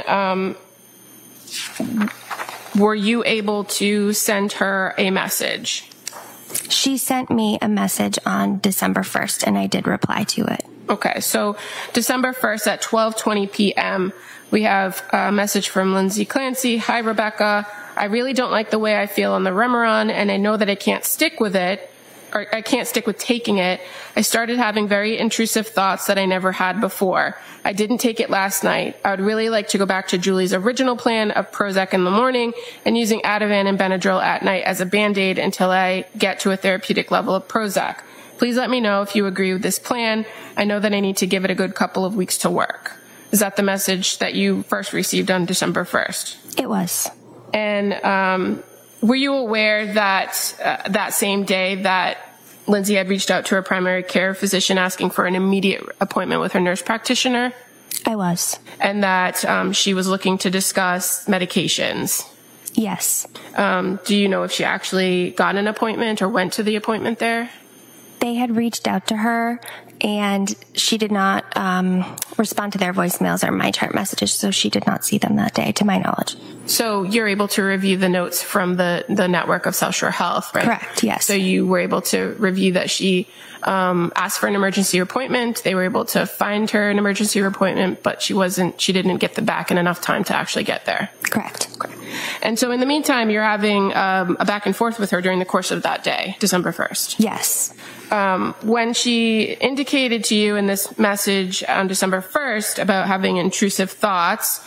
were you able to send her a message? She sent me a message on December 1st, and I did reply to it. Okay, so December 1st at 12:20 p.m., we have a message from Lindsay Clancy. Hi, Rebecca. I really don't like the way I feel on the Remeron, and I know that I can't stick with it, or I can't stick with taking it. I started having very intrusive thoughts that I never had before. I didn't take it last night. I would really like to go back to Julie's original plan of Prozac in the morning and using Ativan and Benadryl at night as a Band-Aid until I get to a therapeutic level of Prozac. Please let me know if you agree with this plan. I know that I need to give it a good couple of weeks to work. Is that the message that you first received on December 1st? It was. And were you aware that that same day that Lindsay had reached out to her primary care physician asking for an immediate appointment with her nurse practitioner? I was. And that she was looking to discuss medications? Yes. Do you know if she actually got an appointment or went to the appointment there? They had reached out to her, and she did not respond to their voicemails or MyChart messages, so she did not see them that day, to my knowledge. So you're able to review the notes from the network of South Shore Health, right? Correct, yes. So you were able to review that she asked for an emergency appointment. They were able to find her an emergency appointment, but she didn't get back in enough time to actually get there. Correct. Okay. And so in the meantime, you're having a back and forth with her during the course of that day, December 1st. Yes. When she indicated to you in this message on December 1st about having intrusive thoughts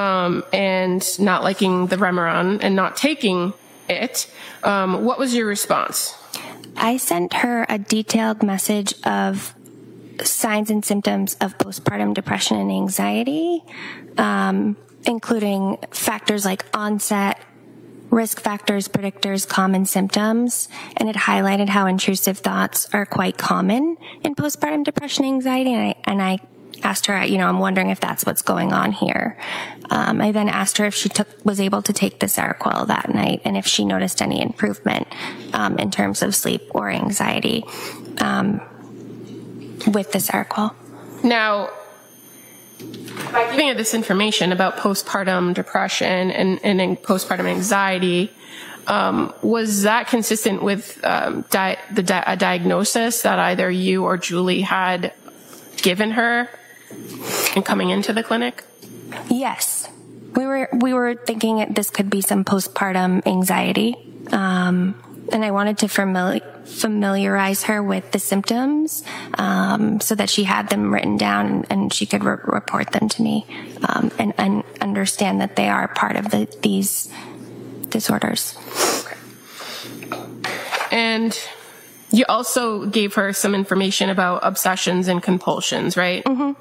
and not liking the Remeron and not taking it, what was your response? I sent her a detailed message of signs and symptoms of postpartum depression and anxiety, including factors like onset, risk factors, predictors, common symptoms, and it highlighted how intrusive thoughts are quite common in postpartum depression and anxiety, and I asked her, I'm wondering if that's what's going on here. I then asked her if she was able to take the Seroquel that night and if she noticed any improvement in terms of sleep or anxiety with the Seroquel. Now, by giving her this information about postpartum depression and postpartum anxiety, was that consistent with a diagnosis that either you or Julie had given her in coming into the clinic? Yes. We were thinking this could be some postpartum anxiety. And I wanted to familiarize her with the symptoms so that she had them written down and she could report them to me and understand that they are part of these disorders. Okay. And you also gave her some information about obsessions and compulsions, right? Mm-hmm.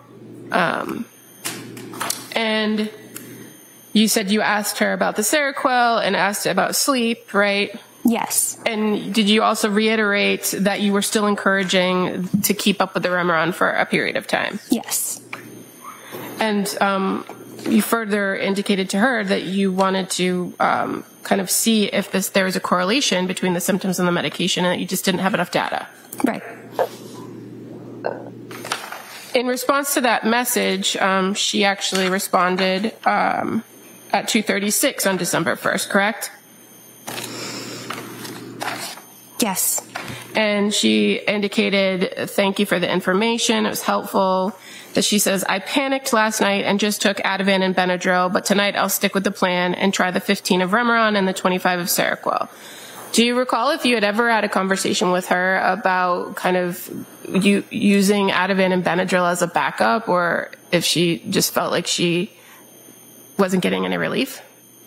And you said you asked her about the Seroquel and asked about sleep, right? Yes. And did you also reiterate that you were still encouraging to keep up with the Remeron for a period of time? Yes. And you further indicated to her that you wanted to kind of see if there was a correlation between the symptoms and the medication and that you just didn't have enough data. Right. In response to that message, she actually responded at 2:36 on December 1st, correct? Yes. And she indicated, thank you for the information. It was helpful. That she says, I panicked last night and just took Ativan and Benadryl, but tonight I'll stick with the plan and try the 15 of Remeron and the 25 of Seroquel. Do you recall if you had ever had a conversation with her about kind of using Ativan and Benadryl as a backup, or if she just felt like she wasn't getting any relief?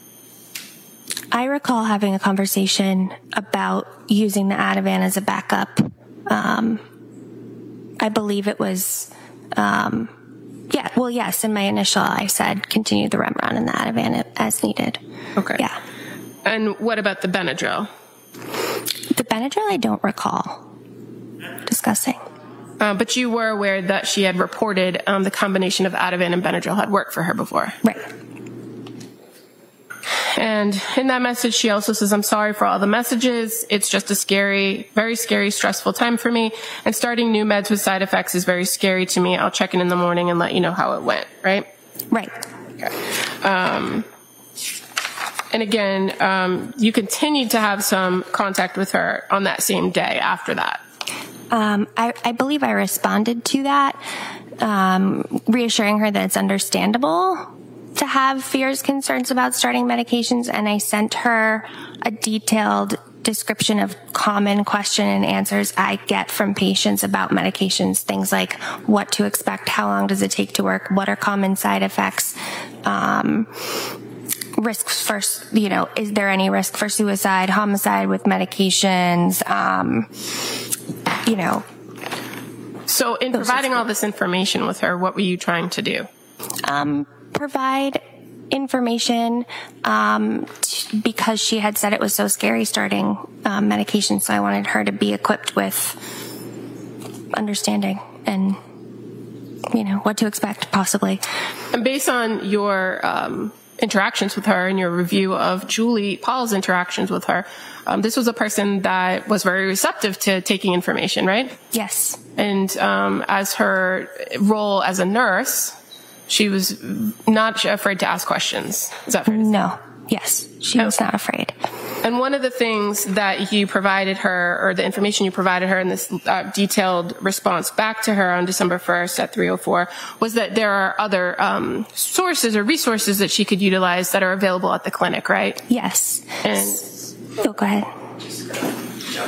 I recall having a conversation about using the Ativan as a backup. I believe it was, yes, in my initial, I said continue the Remeron and the Ativan as needed. Okay. Yeah. And what about the Benadryl? The Benadryl I don't recall discussing. But you were aware that she had reported the combination of Ativan and Benadryl had worked for her before. Right. And in that message, she also says, I'm sorry for all the messages. It's just a scary, very scary, stressful time for me. And starting new meds with side effects is very scary to me. I'll check in the morning and let you know how it went, right? Right. Okay. And again, you continued to have some contact with her on that same day after that. I believe I responded to that, reassuring her that it's understandable to have fears, concerns about starting medications, and I sent her a detailed description of common question and answers I get from patients about medications, things like what to expect, how long does it take to work, what are common side effects, risks for, is there any risk for suicide, homicide with medications, So in providing all this information with her, what were you trying to do? Provide information because she had said it was so scary starting medication, so I wanted her to be equipped with understanding and what to expect possibly. And based on your interactions with her and your review of Julie Paul's interactions with her, this was a person that was very receptive to taking information, right? Yes. And as her role as a nurse, she was not afraid to ask questions. Is that fair to say? No. Yes. She was not afraid. And one of the things that you provided her, or the information you provided her in this detailed response back to her on December 1st at 3:04, was that there are other sources or resources that she could utilize that are available at the clinic, right? Yes. And go ahead. Just gonna show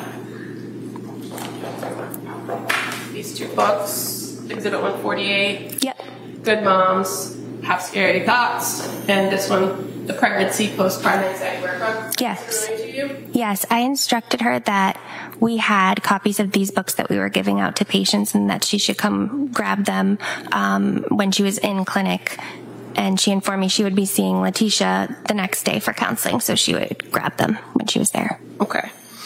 you these two books, Exhibit 148. Yep. Good Moms Have Scary Thoughts, and this one, The Pregnancy Postpartum Anxiety Workbook. Yes. Yes, I instructed her that we had copies of these books that we were giving out to patients and that she should come grab them when she was in clinic. And she informed me she would be seeing Letitia the next day for counseling, so she would grab them when she was there. Okay.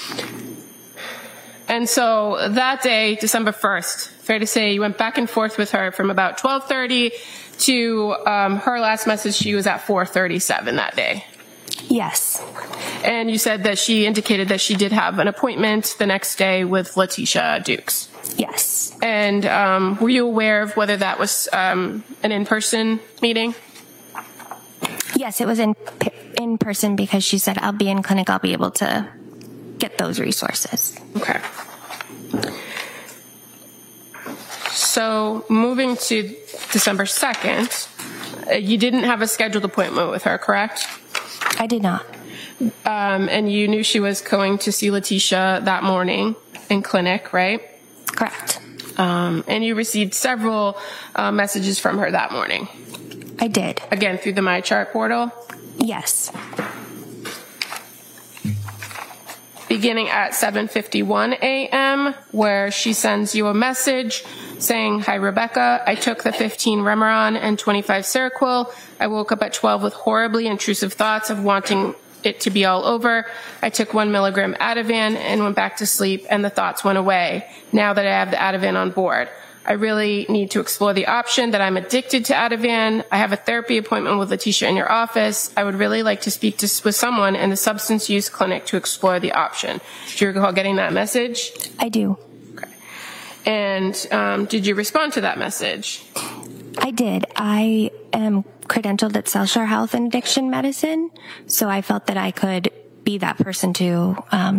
And so that day, December 1st, fair to say you went back and forth with her from about 12:30 to her last message. She was at 4:37 that day. Yes. And you said that she indicated that she did have an appointment the next day with Letitia Dukes. Yes. And were you aware of whether that was an in-person meeting? Yes, it was in person because she said, I'll be in clinic, I'll be able to get those resources. Okay. So moving to December 2nd, you didn't have a scheduled appointment with her, correct? I did not. And you knew she was going to see Letitia that morning in clinic, right? Correct. And you received several messages from her that morning. I did. Again, through the MyChart portal? Yes. Beginning at 7:51 a.m., where she sends you a message saying, Hi, Rebecca. I took the 15 Remeron and 25 Seroquel. I woke up at 12 with horribly intrusive thoughts of wanting it to be all over. I took 1 milligram Ativan and went back to sleep, and the thoughts went away now that I have the Ativan on board. I really need to explore the option that I'm addicted to Ativan. I have a therapy appointment with Letitia in your office. I would really like to speak with someone in the substance use clinic to explore the option. Do you recall getting that message? I do. Okay. And did you respond to that message? I did. I am credentialed at Cellshare Health and Addiction Medicine, so I felt that I could be that person to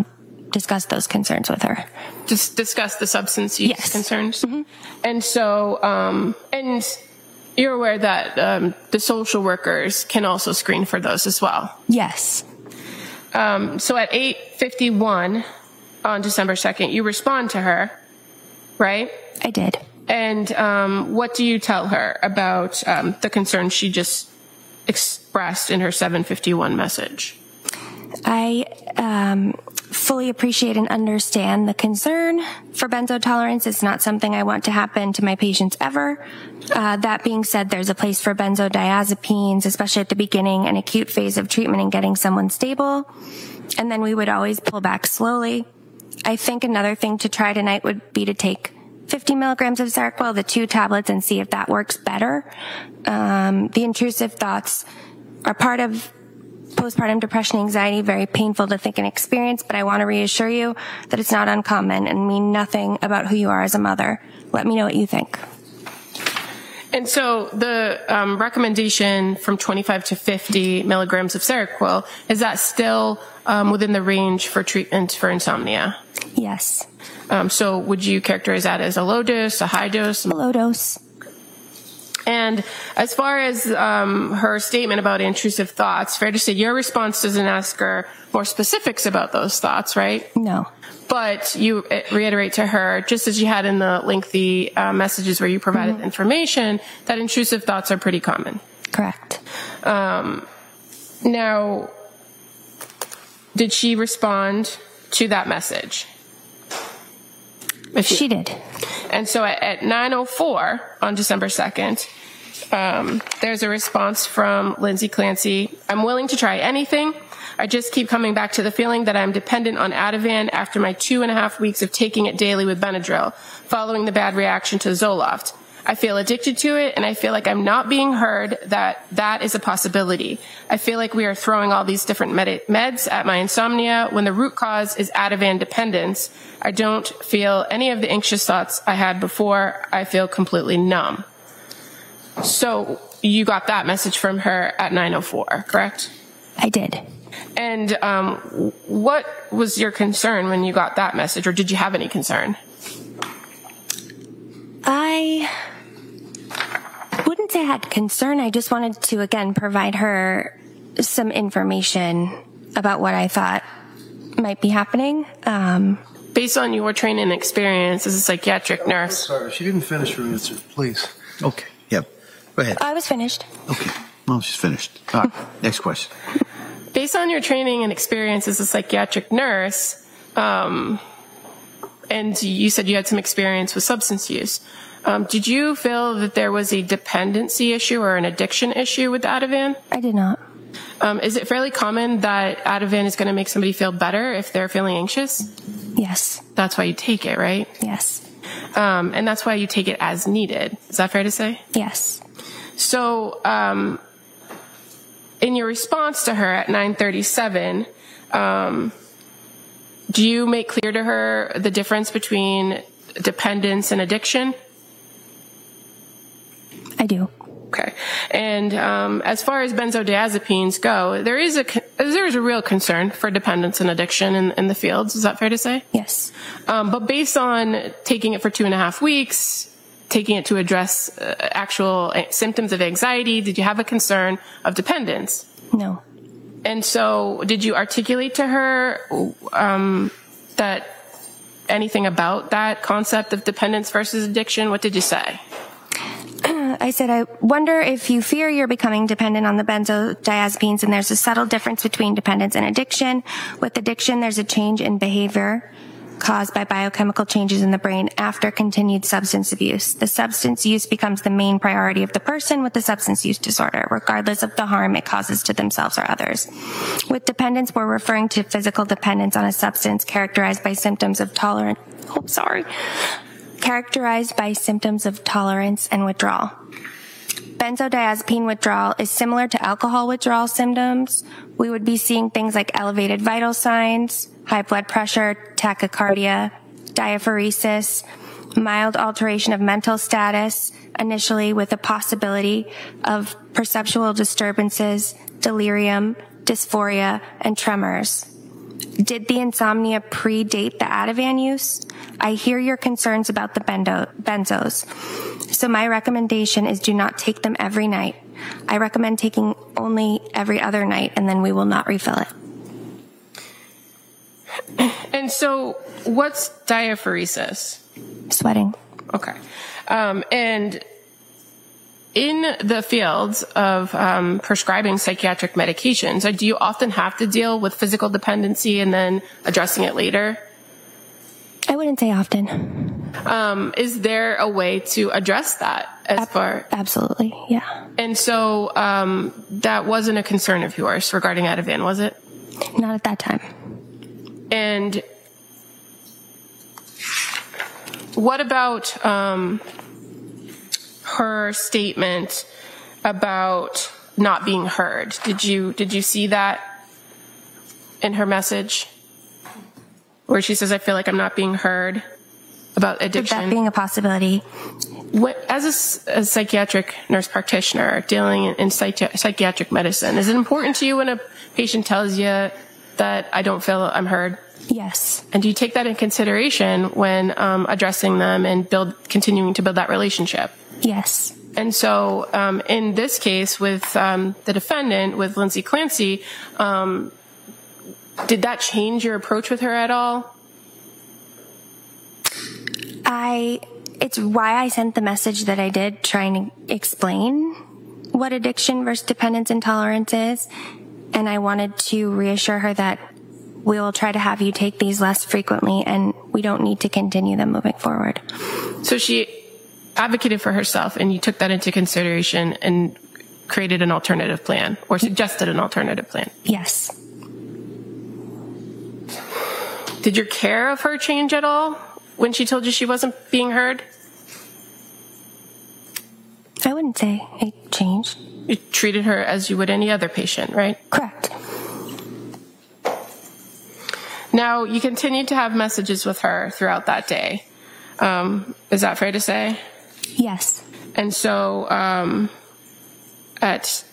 discuss those concerns with her. Just discuss the substance use concerns. Mm-hmm. And so, and you're aware that the social workers can also screen for those as well. Yes. So at 8:51 on December 2nd, you respond to her, right? I did. And what do you tell her about the concern she just expressed in her 7:51 message? I fully appreciate and understand the concern for benzo tolerance. It's not something I want to happen to my patients ever. That being said, there's a place for benzodiazepines, especially at the beginning and acute phase of treatment and getting someone stable. And then we would always pull back slowly. I think another thing to try tonight would be to take 50 milligrams of Seroquel, the 2 tablets, and see if that works better. The intrusive thoughts are part of postpartum depression, anxiety, very painful to think and experience, but I want to reassure you that it's not uncommon and mean nothing about who you are as a mother. Let me know what you think. And so the recommendation from 25 to 50 milligrams of Seroquel, is that still within the range for treatment for insomnia? Yes. So would you characterize that as a low dose, a high dose? A low dose. And as far as her statement about intrusive thoughts, fair to say your response doesn't ask her more specifics about those thoughts, right? No. But you reiterate to her, just as you had in the lengthy messages where you provided information, that intrusive thoughts are pretty common. Correct. Now, did she respond to that message? She did. And so at 9:04 on December 2nd, there's a response from Lindsay Clancy. I'm willing to try anything. I just keep coming back to the feeling that I'm dependent on Ativan after my 2.5 weeks of taking it daily with Benadryl, following the bad reaction to Zoloft. I feel addicted to it, and I feel like I'm not being heard, that is a possibility. I feel like we are throwing all these different meds at my insomnia when the root cause is Ativan dependence. I don't feel any of the anxious thoughts I had before. I feel completely numb. So you got that message from her at 9:04, correct? I did. And what was your concern when you got that message, or did you have any concern? I wouldn't say I had concern. I just wanted to, again, provide her some information about what I thought might be happening. Based on your training and experience as a psychiatric nurse. Sorry, she didn't finish her answer. Please. Okay. Yep. Go ahead. I was finished. Okay. Well, she's finished. All right. Next question. Based on your training and experience as a psychiatric nurse, and you said you had some experience with substance use, did you feel that there was a dependency issue or an addiction issue with Ativan? I did not. Is it fairly common that Ativan is going to make somebody feel better if they're feeling anxious? Yes. That's why you take it, right? Yes. And that's why you take it as needed. Is that fair to say? Yes. So, in your response to her at 9:37, do you make clear to her the difference between dependence and addiction? I do. Okay. And as far as benzodiazepines go, there is a real concern for dependence and addiction in the fields. Is that fair to say? Yes. But based on taking it for 2.5 weeks, taking it to address actual symptoms of anxiety, did you have a concern of dependence? No. And so did you articulate to her that anything about that concept of dependence versus addiction? What did you say? I said, I wonder if you fear you're becoming dependent on the benzodiazepines, and there's a subtle difference between dependence and addiction. With addiction, there's a change in behavior caused by biochemical changes in the brain after continued substance abuse. The substance use becomes the main priority of the person with the substance use disorder, regardless of the harm it causes to themselves or others. With dependence, we're referring to physical dependence on a substance characterized by symptoms of tolerance and withdrawal. Benzodiazepine withdrawal is similar to alcohol withdrawal symptoms. We would be seeing things like elevated vital signs, high blood pressure, tachycardia, diaphoresis, mild alteration of mental status, initially with a possibility of perceptual disturbances, delirium, dysphoria, and tremors. Did the insomnia predate the Ativan use? I hear your concerns about the benzos. So my recommendation is do not take them every night. I recommend taking only every other night, and then we will not refill it. And so what's diaphoresis? Sweating. Okay. And in the fields of prescribing psychiatric medications, do you often have to deal with physical dependency and then addressing it later? I wouldn't say often. Is there a way to address that Absolutely, yeah. And so that wasn't a concern of yours regarding Ativan, was it? Not at that time. And what about her statement about not being heard? Did you see that in her message? Where she says, I feel like I'm not being heard about addiction. That being a possibility. As a psychiatric nurse practitioner dealing in psychiatric medicine, is it important to you when a patient tells you that I don't feel I'm heard? Yes. And do you take that in consideration when addressing them and continuing to build that relationship? Yes. And so in this case with the defendant, with Lindsay Clancy, did that change your approach with her at all? It's why I sent the message that I did, trying to explain what addiction versus dependence intolerance is. And I wanted to reassure her that we will try to have you take these less frequently and we don't need to continue them moving forward. So she advocated for herself and you took that into consideration and created an alternative plan or suggested an alternative plan? Yes. Did your care of her change at all when she told you she wasn't being heard? I wouldn't say it changed. You treated her as you would any other patient, right? Correct. Now, you continued to have messages with her throughout that day. Is that fair to say? Yes. And so at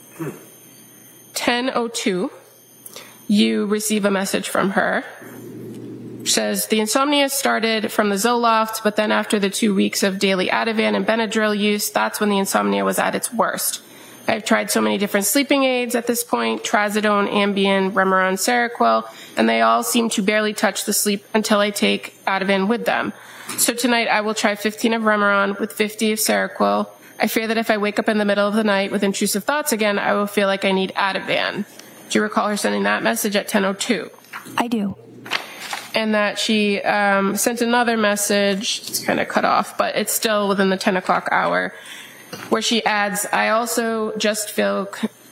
10:02, you receive a message from her. She says, the insomnia started from the Zoloft, but then after the 2 weeks of daily Ativan and Benadryl use, that's when the insomnia was at its worst. I've tried so many different sleeping aids at this point, Trazodone, Ambien, Remeron, Seroquel, and they all seem to barely touch the sleep until I take Ativan with them. So tonight I will try 15 of Remeron with 50 of Seroquel. I fear that if I wake up in the middle of the night with intrusive thoughts again, I will feel like I need Ativan. Do you recall her sending that message at 10:02? I do. And that she sent another message, it's kind of cut off, but it's still within the 10 o'clock hour, where she adds, I also just feel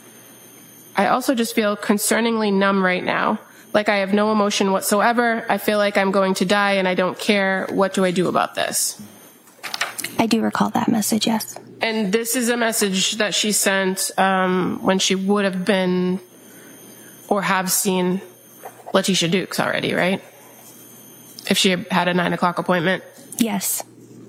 concerningly numb right now. Like I have no emotion whatsoever. I feel like I'm going to die and I don't care. What do I do about this? I do recall that message, yes. And this is a message that she sent when she would have been or have seen Letitia Dukes already, right? If she had a 9 o'clock appointment? Yes.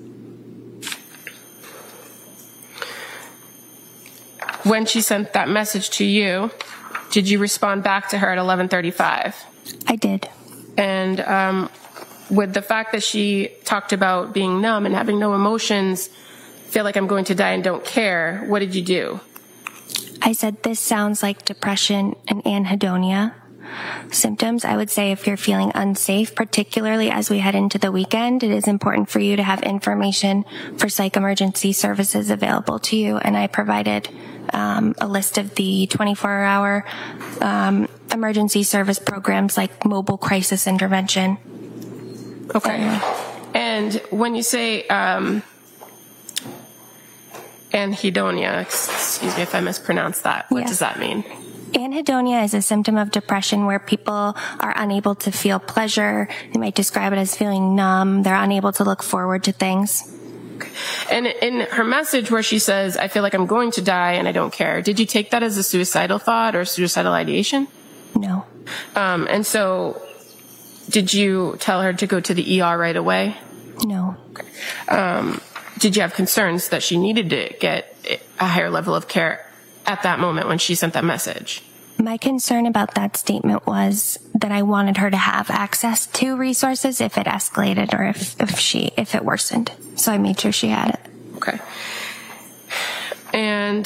When she sent that message to you, did you respond back to her at 11:35? I did. And with the fact that she talked about being numb and having no emotions, feel like I'm going to die and don't care, what did you do? I said, this sounds like depression and anhedonia symptoms. I would say if you're feeling unsafe, particularly as we head into the weekend, it is important for you to have information for psych emergency services available to you. And I provided a list of the 24-hour emergency service programs like mobile crisis intervention. Okay. And when you say anhedonia, excuse me if I mispronounced that, what does that mean? Anhedonia is a symptom of depression where people are unable to feel pleasure. They might describe it as feeling numb. They're unable to look forward to things. And in her message where she says, I feel like I'm going to die and I don't care, did you take that as a suicidal thought or suicidal ideation? No. And so did you tell her to go to the ER right away? No. Okay. Did you have concerns that she needed to get a higher level of care at that moment when she sent that message? My concern about that statement was that I wanted her to have access to resources if it escalated or if it worsened. So I made sure she had it. Okay. And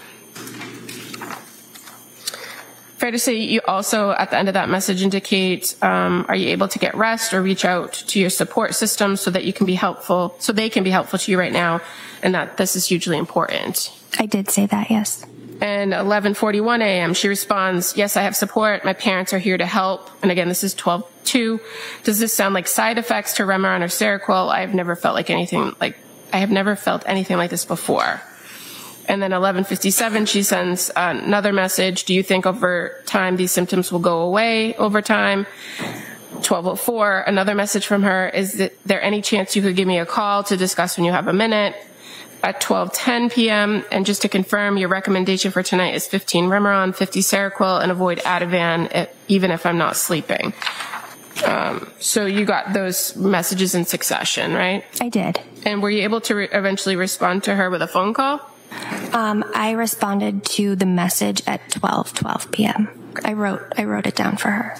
fair to say you also, at the end of that message, indicate, are you able to get rest or reach out to your support system so that they can be helpful to you right now, and that this is hugely important? I did say that, yes. And 11:41 a.m., she responds, yes, I have support. My parents are here to help. And again, this is 12:02. Does this sound like side effects to Remeron or Seroquel? I have never felt anything like this before. And then 11:57, she sends another message. Do you think over time these symptoms will go away over time? 12:04, another message from her. Is there any chance you could give me a call to discuss when you have a minute? At 12:10 p.m., and just to confirm, your recommendation for tonight is 15 Remeron, 50 Seroquel, and avoid Ativan, even if I'm not sleeping. So you got those messages in succession, right? I did. And were you able to eventually respond to her with a phone call? I responded to the message at 12:12 p.m. I wrote it down for her.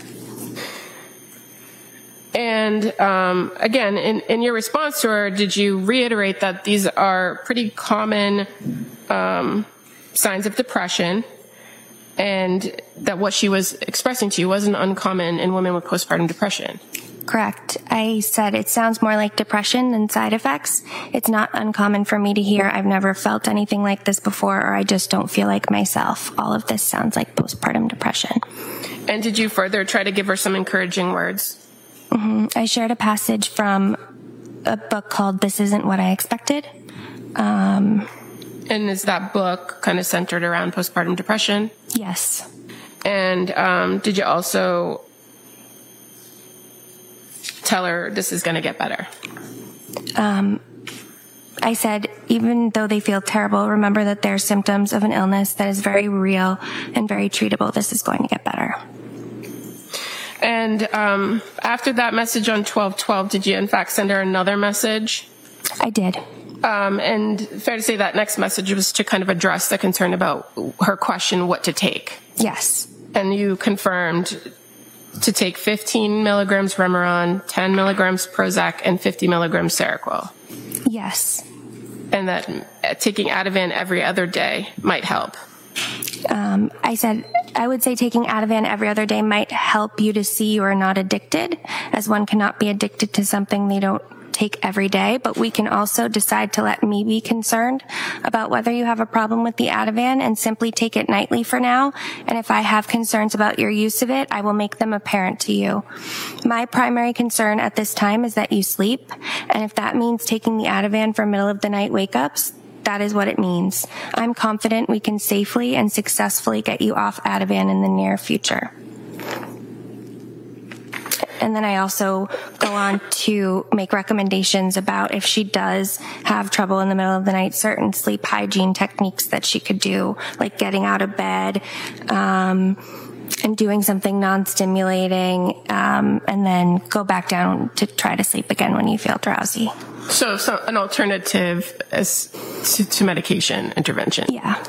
And again, in your response to her, did you reiterate that these are pretty common signs of depression, and that what she was expressing to you wasn't uncommon in women with postpartum depression? Correct. I said it sounds more like depression than side effects. It's not uncommon for me to hear, I've never felt anything like this before, or I just don't feel like myself. All of this sounds like postpartum depression. And did you further try to give her some encouraging words? Mm-hmm. I shared a passage from a book called This Isn't What I Expected. And is that book kind of centered around postpartum depression? Yes. And did you also tell her this is going to get better? I said, even though they feel terrible, remember that they're symptoms of an illness that is very real and very treatable. This is going to get better. And after that message on 12:12, did you in fact send her another message? I did. And fair to say that next message was to kind of address the concern about her question, what to take. Yes. And you confirmed to take 15 milligrams Remeron, 10 milligrams Prozac, and 50 milligrams Seroquel. Yes. And that taking Ativan every other day might help. I said, I would say taking Ativan every other day might help you to see you are not addicted, as one cannot be addicted to something they don't take every day, but we can also decide to let me be concerned about whether you have a problem with the Ativan and simply take it nightly for now. And if I have concerns about your use of it, I will make them apparent to you. My primary concern at this time is that you sleep. And if that means taking the Ativan for middle of the night wake-ups, that is what it means. I'm confident we can safely and successfully get you off Ativan in the near future. And then I also go on to make recommendations about if she does have trouble in the middle of the night, certain sleep hygiene techniques that she could do, like getting out of bed, and doing something non-stimulating, and then go back down to try to sleep again when you feel drowsy. So an alternative to medication intervention. Yeah.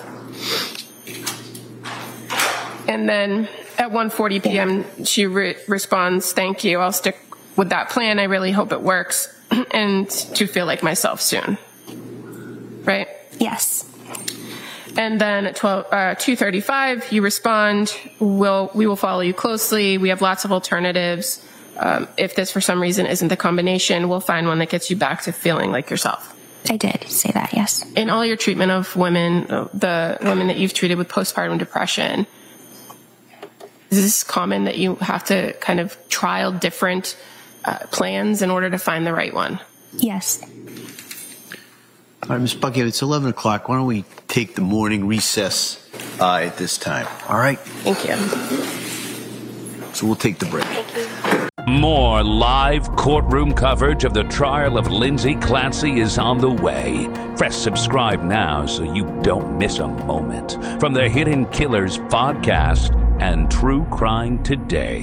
And then at 1:40 p.m., she responds, thank you. I'll stick with that plan. I really hope it works, and to feel like myself soon. Right? Yes. And then at 2:35, you respond, we will follow you closely. We have lots of alternatives. If this for some reason isn't the combination, we'll find one that gets you back to feeling like yourself. I did say that, yes. In all your treatment of women, the women that you've treated with postpartum depression, is this common that you have to kind of trial different plans in order to find the right one? Yes. All right, Ms. Buckhead, it's 11 o'clock. Why don't we take the morning recess at this time? All right? Thank you. So we'll take the break. More live courtroom coverage of the trial of Lindsay Clancy is on the way. Press subscribe now so you don't miss a moment. From the Hidden Killers podcast and True Crime Today.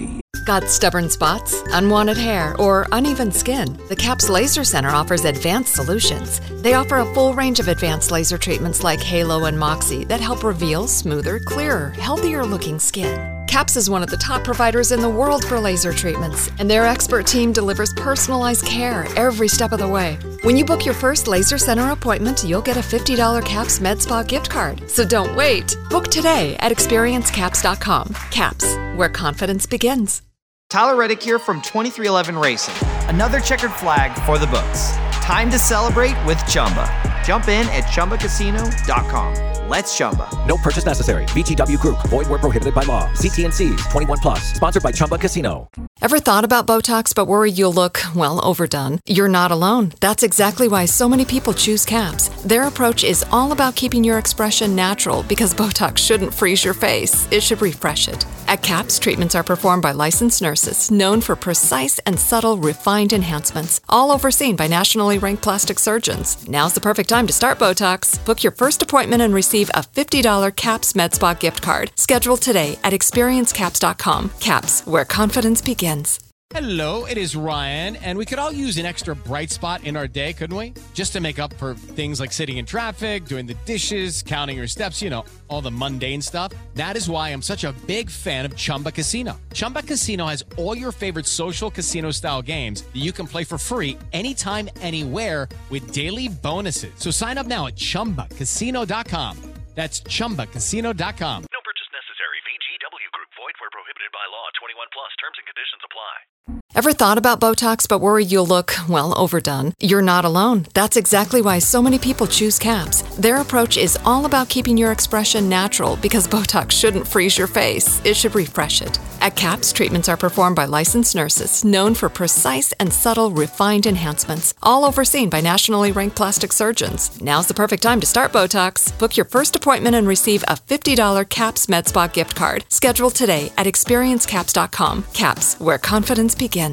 Got stubborn spots, unwanted hair, or uneven skin? The CAPS Laser Center offers advanced solutions. They offer a full range of advanced laser treatments like Halo and Moxie that help reveal smoother, clearer, healthier-looking skin. CAPS is one of the top providers in the world for laser treatments, and their expert team delivers personalized care every step of the way. When you book your first Laser Center appointment, you'll get a $50 CAPS MedSpa gift card. So don't wait. Book today at experiencecaps.com. CAPS, where confidence begins. Tyler Reddick here from 2311 Racing. Another checkered flag for the books. Time to celebrate with Chumba. Jump in at ChumbaCasino.com. Let's Chumba. No purchase necessary. VGW Group. Void where prohibited by law. See T&Cs. 21 plus. Sponsored by Chumba Casino. Ever thought about Botox but worried you'll look, well, overdone? You're not alone. That's exactly why so many people choose CAPS. Their approach is all about keeping your expression natural because Botox shouldn't freeze your face. It should refresh it. At CAPS, treatments are performed by licensed nurses known for precise and subtle refined enhancements, all overseen by nationally ranked plastic surgeons. Now's the perfect time to start Botox. Book your first appointment and receive a $50 CAPS MedSpa gift card. Schedule today at experiencecaps.com. CAPS, where confidence begins. Hello, it is Ryan, and we could all use an extra bright spot in our day, couldn't we? Just to make up for things like sitting in traffic, doing the dishes, counting your steps, you know, all the mundane stuff. That is why I'm such a big fan of Chumba Casino. Chumba Casino has all your favorite social casino-style games that you can play for free anytime, anywhere with daily bonuses. So sign up now at ChumbaCasino.com. That's ChumbaCasino.com. No purchase necessary. VGW Group. Void where prohibited by law. 21 plus. Terms and conditions apply. Ever thought about Botox but worried you'll look, well, overdone? You're not alone. That's exactly why so many people choose CAPS. Their approach is all about keeping your expression natural because Botox shouldn't freeze your face. It should refresh it. At CAPS, treatments are performed by licensed nurses known for precise and subtle refined enhancements, all overseen by nationally ranked plastic surgeons. Now's the perfect time to start Botox. Book your first appointment and receive a $50 CAPS MedSpa gift card. Schedule today at experiencecaps.com. CAPS, where confidence begins.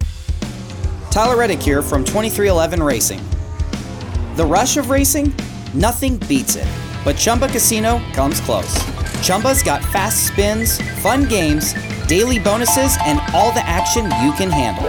Tyler Reddick here from 2311 Racing. The rush of racing? Nothing beats it. But Chumba Casino comes close. Chumba's got fast spins, fun games, daily bonuses, and all the action you can handle.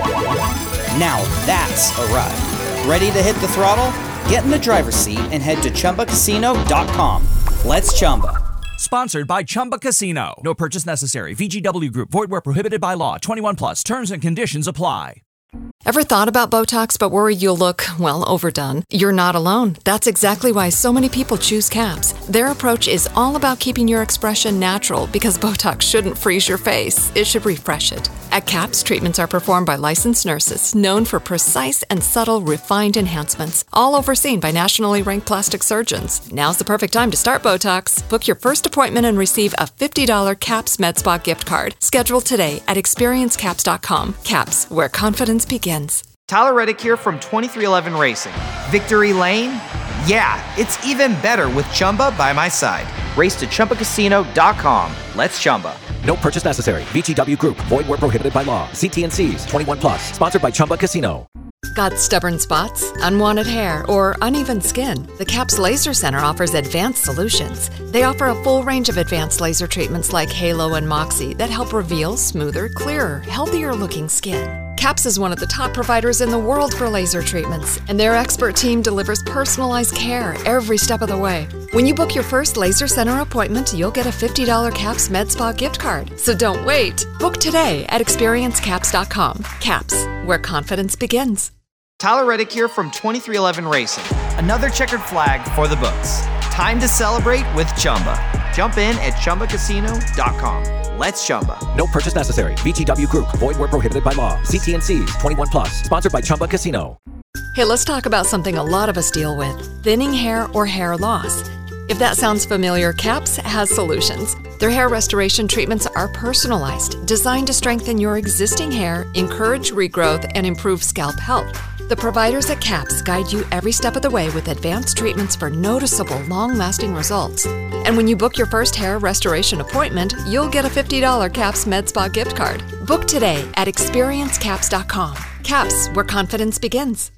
Now that's a ride. Ready to hit the throttle? Get in the driver's seat and head to ChumbaCasino.com. Let's Chumba. Sponsored by Chumba Casino. No purchase necessary. VGW Group. Void where prohibited by law. 21 plus. Terms and conditions apply. Ever thought about Botox but worried you'll look, well, overdone? You're not alone. That's exactly why so many people choose CAPS. Their approach is all about keeping your expression natural because Botox shouldn't freeze your face. It should refresh it. At CAPS, treatments are performed by licensed nurses known for precise and subtle refined enhancements, all overseen by nationally ranked plastic surgeons. Now's the perfect time to start Botox. Book your first appointment and receive a $50 CAPS MedSpa gift card. Schedule today at experiencecaps.com. CAPS, where confidence begins. Tyler Reddick here from 2311 Racing. Victory Lane? Yeah, it's even better with Chumba by my side. Race to ChumbaCasino.com. Let's Chumba. No purchase necessary. VGW Group. Void where prohibited by law. See T&Cs. 21 plus. Sponsored by Chumba Casino. Got stubborn spots, unwanted hair, or uneven skin? The CAPS Laser Center offers advanced solutions. They offer a full range of advanced laser treatments like Halo and Moxie that help reveal smoother, clearer, healthier-looking skin. CAPS is one of the top providers in the world for laser treatments, and their expert team delivers personalized care every step of the way. When you book your first Laser Center appointment, you'll get a $50 CAPS MedSpa gift card. So don't wait. Book today at experiencecaps.com. CAPS, where confidence begins. Tyler Reddick here from 2311 Racing. Another checkered flag for the books. Time to celebrate with Chumba. Jump in at ChumbaCasino.com. Let's Chumba. No purchase necessary. VGW Group. Void where prohibited by law. See T&Cs. 21 plus. Sponsored by Chumba Casino. Hey, let's talk about something a lot of us deal with: thinning hair or hair loss. If that sounds familiar, CAPS has solutions. Their hair restoration treatments are personalized, designed to strengthen your existing hair, encourage regrowth, and improve scalp health. The providers at CAPS guide you every step of the way with advanced treatments for noticeable, long-lasting results. And when you book your first hair restoration appointment, you'll get a $50 CAPS MedSpa gift card. Book today at experiencecaps.com. CAPS, where confidence begins.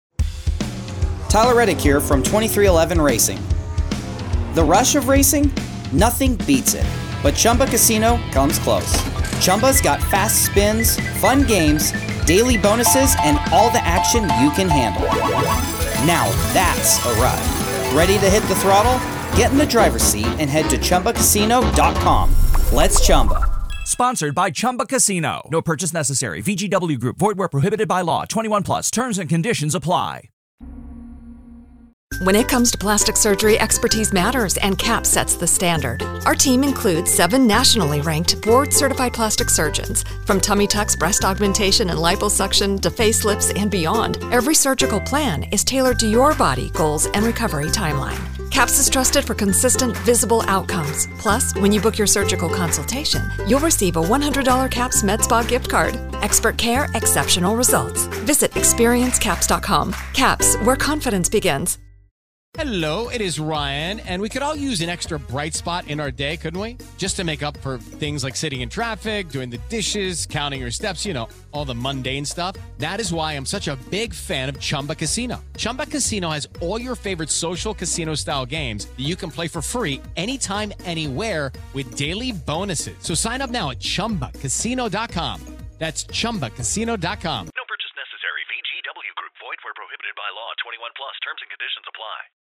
Tyler Reddick here from 2311 Racing. The rush of racing? Nothing beats it. But Chumba Casino comes close. Chumba's got fast spins, fun games, daily bonuses, and all the action you can handle. Now that's a ride. Ready to hit the throttle? Get in the driver's seat and head to ChumbaCasino.com. Let's Chumba. Sponsored by Chumba Casino. No purchase necessary. VGW Group. Void where prohibited by law. 21 plus. Terms and conditions apply. When it comes to plastic surgery, expertise matters, and CAP sets the standard. Our team includes 7 nationally ranked, board-certified plastic surgeons. From tummy tucks, breast augmentation, and liposuction to facelifts and beyond, every surgical plan is tailored to your body, goals, and recovery timeline. CAPS is trusted for consistent, visible outcomes. Plus, when you book your surgical consultation, you'll receive a $100 CAPS MedSpa gift card. Expert care, exceptional results. Visit experiencecaps.com. CAPS, where confidence begins. Hello, it is Ryan, and we could all use an extra bright spot in our day, couldn't we? Just to make up for things like sitting in traffic, doing the dishes, counting your steps, all the mundane stuff. That is why I'm such a big fan of Chumba Casino. Chumba Casino has all your favorite social casino-style games that you can play for free anytime, anywhere with daily bonuses. So sign up now at ChumbaCasino.com. That's ChumbaCasino.com. No purchase necessary. VGW Group. Void where prohibited by law. 21 plus. Terms and conditions apply.